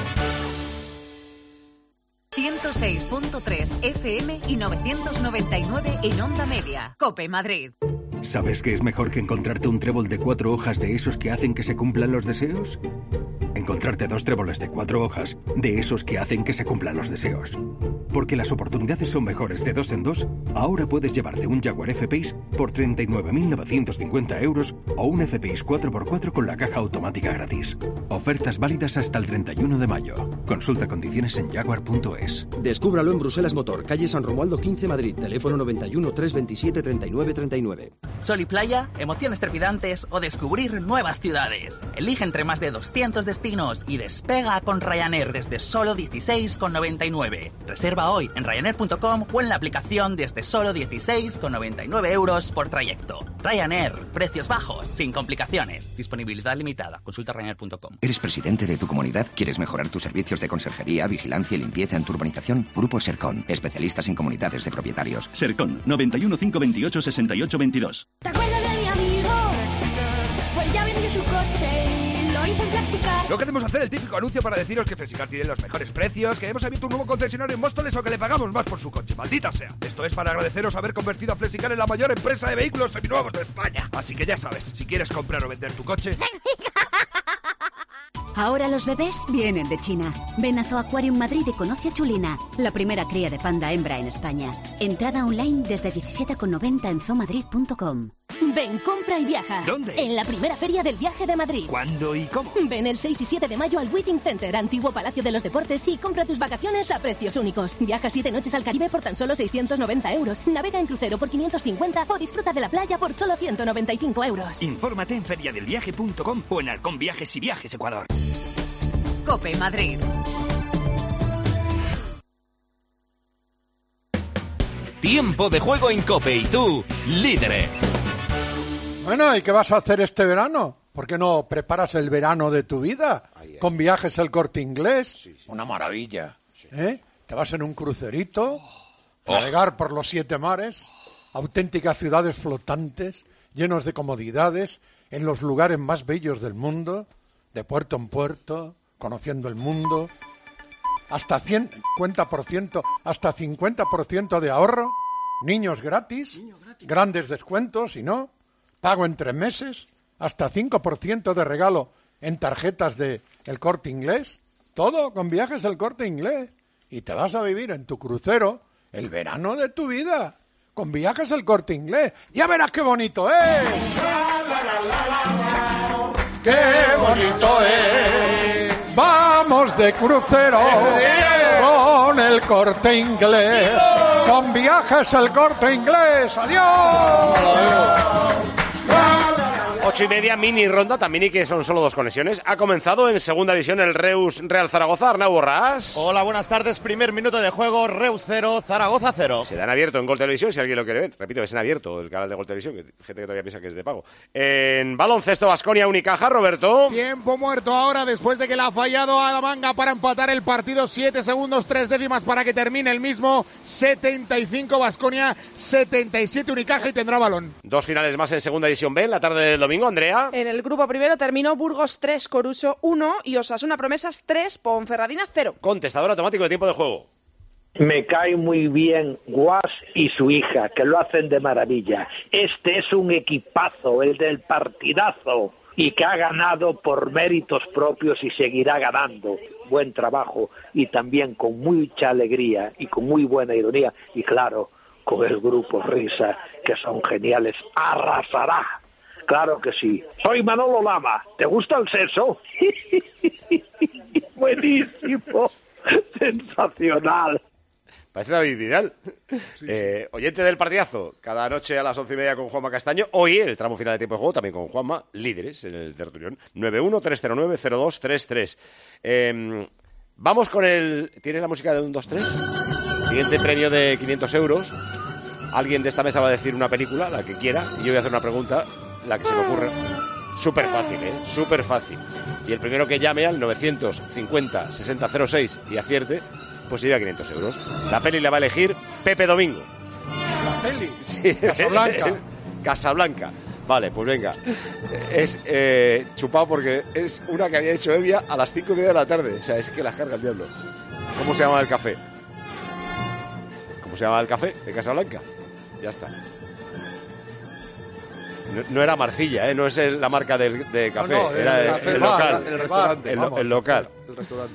Speaker 22: 106.3 FM y 999 en Onda Media. COPE Madrid.
Speaker 23: ¿Sabes qué es mejor que encontrarte un trébol de 4 hojas de esos que hacen que se cumplan los deseos? Encontrarte 2 tréboles de 4 hojas de esos que hacen que se cumplan los deseos. Porque las oportunidades son mejores de 2 en 2, ahora puedes llevarte un Jaguar F-Pace por 39.950 euros o un F-Pace 4x4 con la caja automática gratis. Ofertas válidas hasta el 31 de mayo. Consulta condiciones en jaguar.es.
Speaker 24: Descúbralo en Bruselas Motor, calle San Romualdo 15, Madrid. Teléfono 91 327 39 39.
Speaker 25: Sol y playa, emociones trepidantes o descubrir nuevas ciudades. Elige entre más de 200 destinos y despega con Ryanair desde solo 16,99. Reserva hoy en Ryanair.com o en la aplicación desde solo 16,99 euros por trayecto. Ryanair, precios bajos, sin complicaciones. Disponibilidad limitada. Consulta Ryanair.com.
Speaker 26: ¿Eres presidente de tu comunidad? ¿Quieres mejorar tus servicios de conserjería, vigilancia y limpieza en tu urbanización? Grupo Sercon, especialistas en comunidades de propietarios.
Speaker 27: Sercon, 91 528 68 22.
Speaker 28: ¿Te acuerdas de mi amigo? Pues ya vendió su coche y lo hizo en Flexicar.
Speaker 29: No queremos hacer el típico anuncio para deciros que Flexicar tiene los mejores precios, que hemos abierto un nuevo concesionario en Móstoles o que le pagamos más por su coche. ¡Maldita sea! Esto es para agradeceros haber convertido a Flexicar en la mayor empresa de vehículos seminuevos de España. Así que ya sabes, si quieres comprar o vender tu coche...
Speaker 30: Ahora los bebés vienen de China. Ven a Zooaquarium Madrid y conoce a Chulina, la primera cría de panda hembra en España. Entrada online desde 17,90 en zoomadrid.com.
Speaker 28: Ven, compra y viaja.
Speaker 29: ¿Dónde?
Speaker 28: En la primera feria del viaje de Madrid.
Speaker 29: ¿Cuándo y cómo?
Speaker 28: Ven el 6 y 7 de mayo al Withing Center, antiguo Palacio de los Deportes, y compra tus vacaciones a precios únicos. Viaja 7 noches al Caribe por tan solo 690 euros. Navega en crucero por 550 o disfruta de la playa por solo 195 euros.
Speaker 29: Infórmate en feriadelviaje.com o en Halcón Viajes y Viajes Ecuador.
Speaker 22: COPE Madrid.
Speaker 10: Tiempo de juego en COPE y tú, líderes.
Speaker 6: Bueno, ¿y qué vas a hacer este verano? ¿Por qué no preparas el verano de tu vida? Con Viajes El Corte Inglés.
Speaker 11: Sí.
Speaker 6: Una maravilla. Sí. Te vas en un crucerito, navegar por los 7 mares, auténticas ciudades flotantes, llenos de comodidades, en los lugares más bellos del mundo, de puerto en puerto, conociendo el mundo. Hasta 50% de ahorro Niños gratis, grandes descuentos y no, pago en 3 meses, hasta 5% de regalo en tarjetas de El Corte Inglés, todo con Viajes El Corte Inglés. Y te vas a vivir en tu crucero el verano de tu vida, con Viajes El Corte Inglés. Ya verás qué bonito es. ¡Qué bonito es! Vamos de crucero con El Corte Inglés, con Viajes El Corte Inglés. ¡Adiós!
Speaker 1: 8:30, mini ronda, también y que son solo 2 conexiones. Ha comenzado en segunda división el Reus Real Zaragoza. Arnau Borrás.
Speaker 2: Hola, buenas tardes. Primer minuto de juego, Reus 0, Zaragoza 0.
Speaker 1: Se dan abierto en Gol Televisión, si alguien lo quiere ver. Repito, es en abierto el canal de Gol Televisión, que gente que todavía piensa que es de pago. En baloncesto, Baskonia, Unicaja, Roberto.
Speaker 2: Tiempo muerto ahora, después de que le ha fallado a la manga para empatar el partido. 7 segundos, 3 décimas para que termine el mismo. 75 Baskonia, 77 Unicaja y tendrá balón.
Speaker 1: 2 finales más en segunda división B, en la tarde del domingo, Andrea.
Speaker 3: En el grupo primero terminó Burgos 3, Coruso 1 y Osasuna Promesas 3, Ponferradina 0.
Speaker 1: Contestador automático de tiempo de juego.
Speaker 4: Me cae muy bien Guas y su hija, que lo hacen de maravilla. Este es un equipazo, el del partidazo, y que ha ganado por méritos propios y seguirá ganando. Buen trabajo y también con mucha alegría y con muy buena ironía. Y claro, con el grupo Risa, que son geniales. ¡Arrasará! Claro que sí. Soy Manolo Lama. ¿Te gusta el sexo? Buenísimo. Sensacional.
Speaker 1: Parece David Vidal. Sí. Oyente del partidazo. Cada noche a las 11:30 con Juanma Castaño. Hoy, en el tramo final de tiempo de juego, también con Juanma. Líderes en el tertulión. 91-309-0233. Vamos con el... ¿Tienes la música de 1, 2, 3? Siguiente premio de 500 euros. Alguien de esta mesa va a decir una película, la que quiera, y yo voy a hacer una pregunta, la que se me ocurra. Súper fácil, súper fácil. Y el primero que llame al 950-6006 y acierte, pues se lleva 500 euros. La peli la va a elegir Pepe Domingo.
Speaker 6: ¿La peli?
Speaker 1: Sí.
Speaker 6: Casablanca.
Speaker 1: Casablanca. Vale, pues venga. Es chupado porque es una que había hecho Evia a las 5:30 de la tarde. O sea, es que las carga el diablo. ¿Cómo se llama el café? ¿Cómo se llama el café de Casablanca? Ya está. No era Marcilla, no es la marca de café,
Speaker 6: no,
Speaker 1: era el local.
Speaker 6: El restaurante.
Speaker 1: El local.
Speaker 6: El restaurante.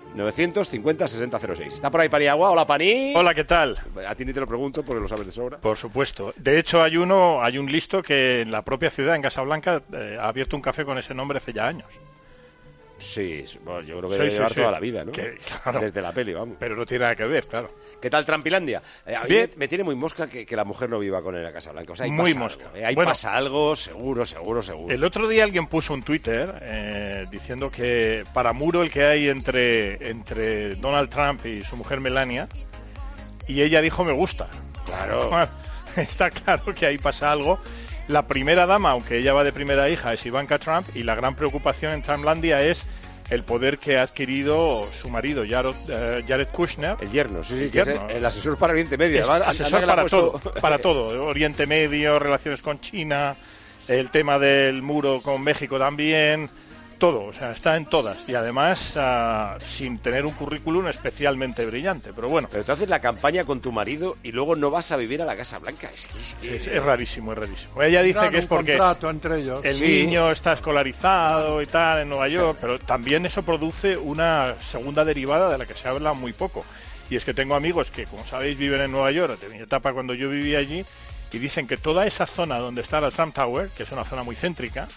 Speaker 1: 950-6006. Está por ahí Paniagua. Hola, Pani.
Speaker 8: Hola, ¿qué tal?
Speaker 1: A ti ni te lo pregunto porque lo sabes de sobra.
Speaker 8: Por supuesto. De hecho, hay un listo que en la propia ciudad, en Casablanca, ha abierto un café con ese nombre hace ya años.
Speaker 1: Sí, bueno, yo creo que debe llevar toda la vida, ¿no?
Speaker 8: Claro,
Speaker 1: desde la peli, vamos.
Speaker 8: Pero no tiene nada que ver, claro.
Speaker 1: ¿Qué tal Trampilandia? A mí me tiene muy mosca que la mujer no viva con él en Casablanca. O sea, ahí
Speaker 8: muy
Speaker 1: pasa
Speaker 8: mosca.
Speaker 1: Algo, ahí pasa algo, seguro.
Speaker 8: El otro día alguien puso un Twitter diciendo que para muro el que hay entre Donald Trump y su mujer Melania, y ella dijo me gusta.
Speaker 1: Claro.
Speaker 8: Está claro que ahí pasa algo. La primera dama, aunque ella va de primera hija, es Ivanka Trump, y la gran preocupación en Trumplandia es el poder que ha adquirido su marido, Jared Kushner.
Speaker 1: El yerno, sí, que yerno. Es el asesor para Oriente Medio.
Speaker 8: Asesor para todo. Oriente Medio, relaciones con China, el tema del muro con México también, todo, o sea, está en todas. Y además, sin tener un currículum especialmente brillante, pero bueno.
Speaker 1: Pero tú haces la campaña con tu marido y luego no vas a vivir a la Casa Blanca.
Speaker 8: Es rarísimo, es rarísimo. Ella dice que es porque
Speaker 6: entre ellos.
Speaker 8: El niño está escolarizado y tal en Nueva York, pero también eso produce una segunda derivada de la que se habla muy poco. Y es que tengo amigos que, como sabéis, viven en Nueva York, de mi etapa cuando yo vivía allí, y dicen que toda esa zona donde está la Trump Tower, que es una zona muy céntrica,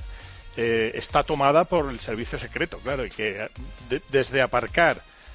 Speaker 8: está tomada por el servicio secreto, claro, y que desde aparcar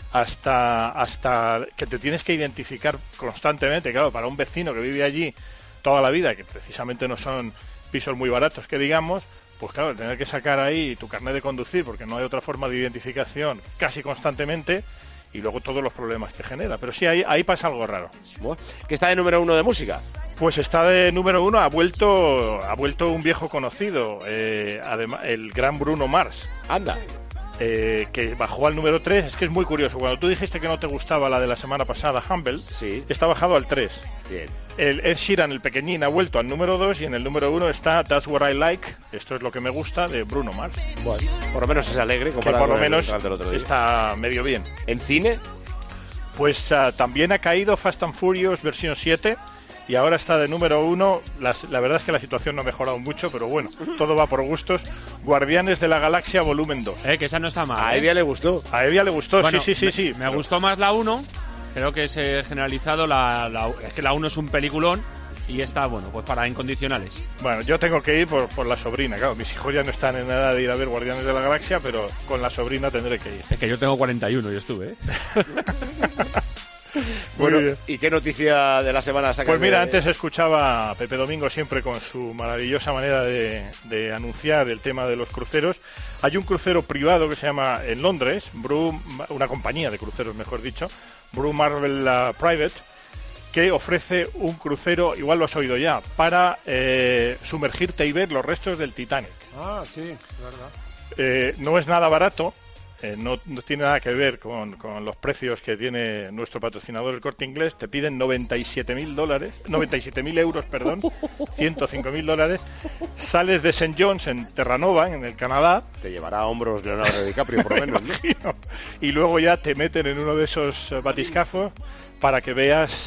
Speaker 8: hasta que te tienes que identificar constantemente, claro, para un vecino que vive allí toda la vida, que precisamente no son pisos muy baratos, que digamos, pues claro, tener que sacar ahí tu carnet de conducir, porque no hay otra forma de identificación casi constantemente, y luego todos los problemas que genera. Pero sí, ahí pasa algo raro.
Speaker 1: ¿Qué está de número 1 de música?
Speaker 8: Pues está de número 1, ha vuelto un viejo conocido, además, el gran Bruno Mars.
Speaker 1: Anda.
Speaker 8: Que bajó al número 3. Es que es muy curioso. Cuando tú dijiste que no te gustaba la de la semana pasada, Humble,
Speaker 1: sí,
Speaker 8: está bajado al 3.
Speaker 1: Bien.
Speaker 8: El Ed Sheeran, el pequeñín, ha vuelto al número 2 y en el número 1 está That's What I Like, esto es lo que me gusta, de Bruno Mars.
Speaker 1: Bueno, por lo menos es alegre
Speaker 8: comparado con el del otro día. Está medio bien.
Speaker 1: ¿En cine?
Speaker 8: Pues también ha caído Fast and Furious versión 7, y ahora está de número 1. La verdad es que la situación no ha mejorado mucho, pero bueno, todo va por gustos. Guardianes de la Galaxia volumen 2.
Speaker 7: Que esa no está mal.
Speaker 1: A Evia le gustó.
Speaker 8: A Evia le gustó,
Speaker 7: bueno,
Speaker 8: sí.
Speaker 7: Me gustó más la 1. Creo que es generalizado. Es que la 1 es un peliculón. Y está, bueno, pues para incondicionales.
Speaker 8: Bueno, yo tengo que ir por la sobrina, claro. Mis hijos ya no están en edad de ir a ver Guardianes de la Galaxia, pero con la sobrina tendré que ir.
Speaker 7: Es que yo tengo 41 y estuve,
Speaker 1: Bueno, ¿y qué noticia de la semana sacas?
Speaker 8: Pues mira, antes escuchaba a Pepe Domingo siempre con su maravillosa manera de anunciar el tema de los cruceros. Hay un crucero privado que se llama en Londres, una compañía de cruceros, mejor dicho, Blue Marvel Private, que ofrece un crucero, igual lo has oído ya, para sumergirte y ver los restos del Titanic.
Speaker 6: Ah, sí, verdad.
Speaker 8: No es nada barato, no tiene nada que ver con los precios que tiene nuestro patrocinador, el Corte Inglés. Te piden 97.000 euros, perdón, $105.000. Sales de St. John's en Terranova, en el Canadá.
Speaker 1: Te llevará a hombros Leonardo DiCaprio, por lo menos, ¿no?
Speaker 8: Y luego ya te meten en uno de esos batiscafos para que veas,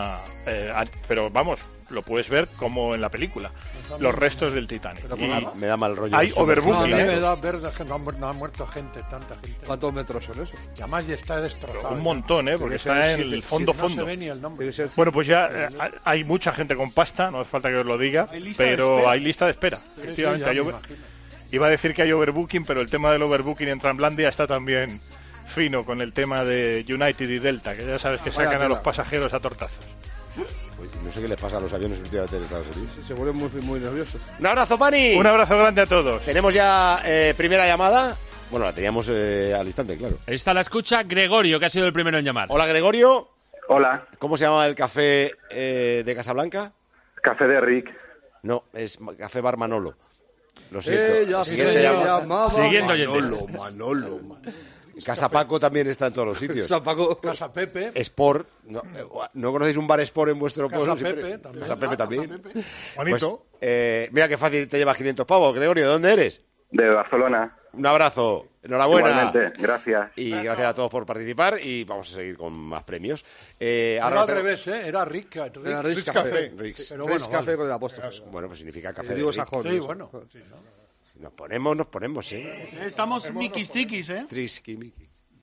Speaker 8: pero vamos, lo puedes ver como en la película, los restos del Titanic.
Speaker 1: Me da mal rollo.
Speaker 8: Hay overbooking.
Speaker 6: No, a mí me da verde que no ha muerto gente, tanta gente.
Speaker 9: ¿Cuántos metros son eso?
Speaker 6: Y además ya está destrozado.
Speaker 8: Un montón, porque está en el fondo.
Speaker 6: No se ve ni el nombre.
Speaker 8: Bueno, pues ya hay mucha gente con pasta, no hace falta que os lo diga, pero hay lista de espera. Efectivamente, iba a decir que hay overbooking, pero el tema del overbooking en Translandia está también fino con el tema de United y Delta, que ya sabes que sacan a los pasajeros a tortazos.
Speaker 1: No sé qué les pasa a los aviones últimamente en Estados Unidos.
Speaker 9: Se vuelven muy nerviosos.
Speaker 1: Un abrazo, Pani.
Speaker 8: Un abrazo grande a todos.
Speaker 1: Tenemos ya primera llamada. Bueno, la teníamos al instante, claro.
Speaker 7: Esta la escucha Gregorio, que ha sido el primero en llamar.
Speaker 1: Hola, Gregorio.
Speaker 12: Hola.
Speaker 1: ¿Cómo se llama el café de Casablanca?
Speaker 12: Café de Rick.
Speaker 1: No, es Café Bar Manolo. Lo siento.
Speaker 7: Siguiente
Speaker 1: Manolo. Casa Paco también está en todos los sitios.
Speaker 6: Casa Pepe.
Speaker 1: Sport. ¿No conocéis un bar Sport en vuestro pueblo?
Speaker 6: Casa Pepe también.
Speaker 1: Casa Pepe también.
Speaker 8: Bonito.
Speaker 1: Pues, mira qué fácil te llevas 500 pavos. Gregorio, ¿de dónde eres?
Speaker 12: De Barcelona.
Speaker 1: Un abrazo. Enhorabuena.
Speaker 12: Igualmente, gracias.
Speaker 1: Y gracias a todos por participar y vamos a seguir con más premios.
Speaker 6: Ahora al revés, era Rick Café.
Speaker 1: Pero
Speaker 6: bueno,
Speaker 9: Café con el apóstrofe.
Speaker 1: Bueno, pues significa café
Speaker 9: de Rick.
Speaker 6: Sí, bueno.
Speaker 1: Si nos ponemos, ¿sí?
Speaker 13: Estamos miquis-tiquis,
Speaker 1: Trisqui, Miki.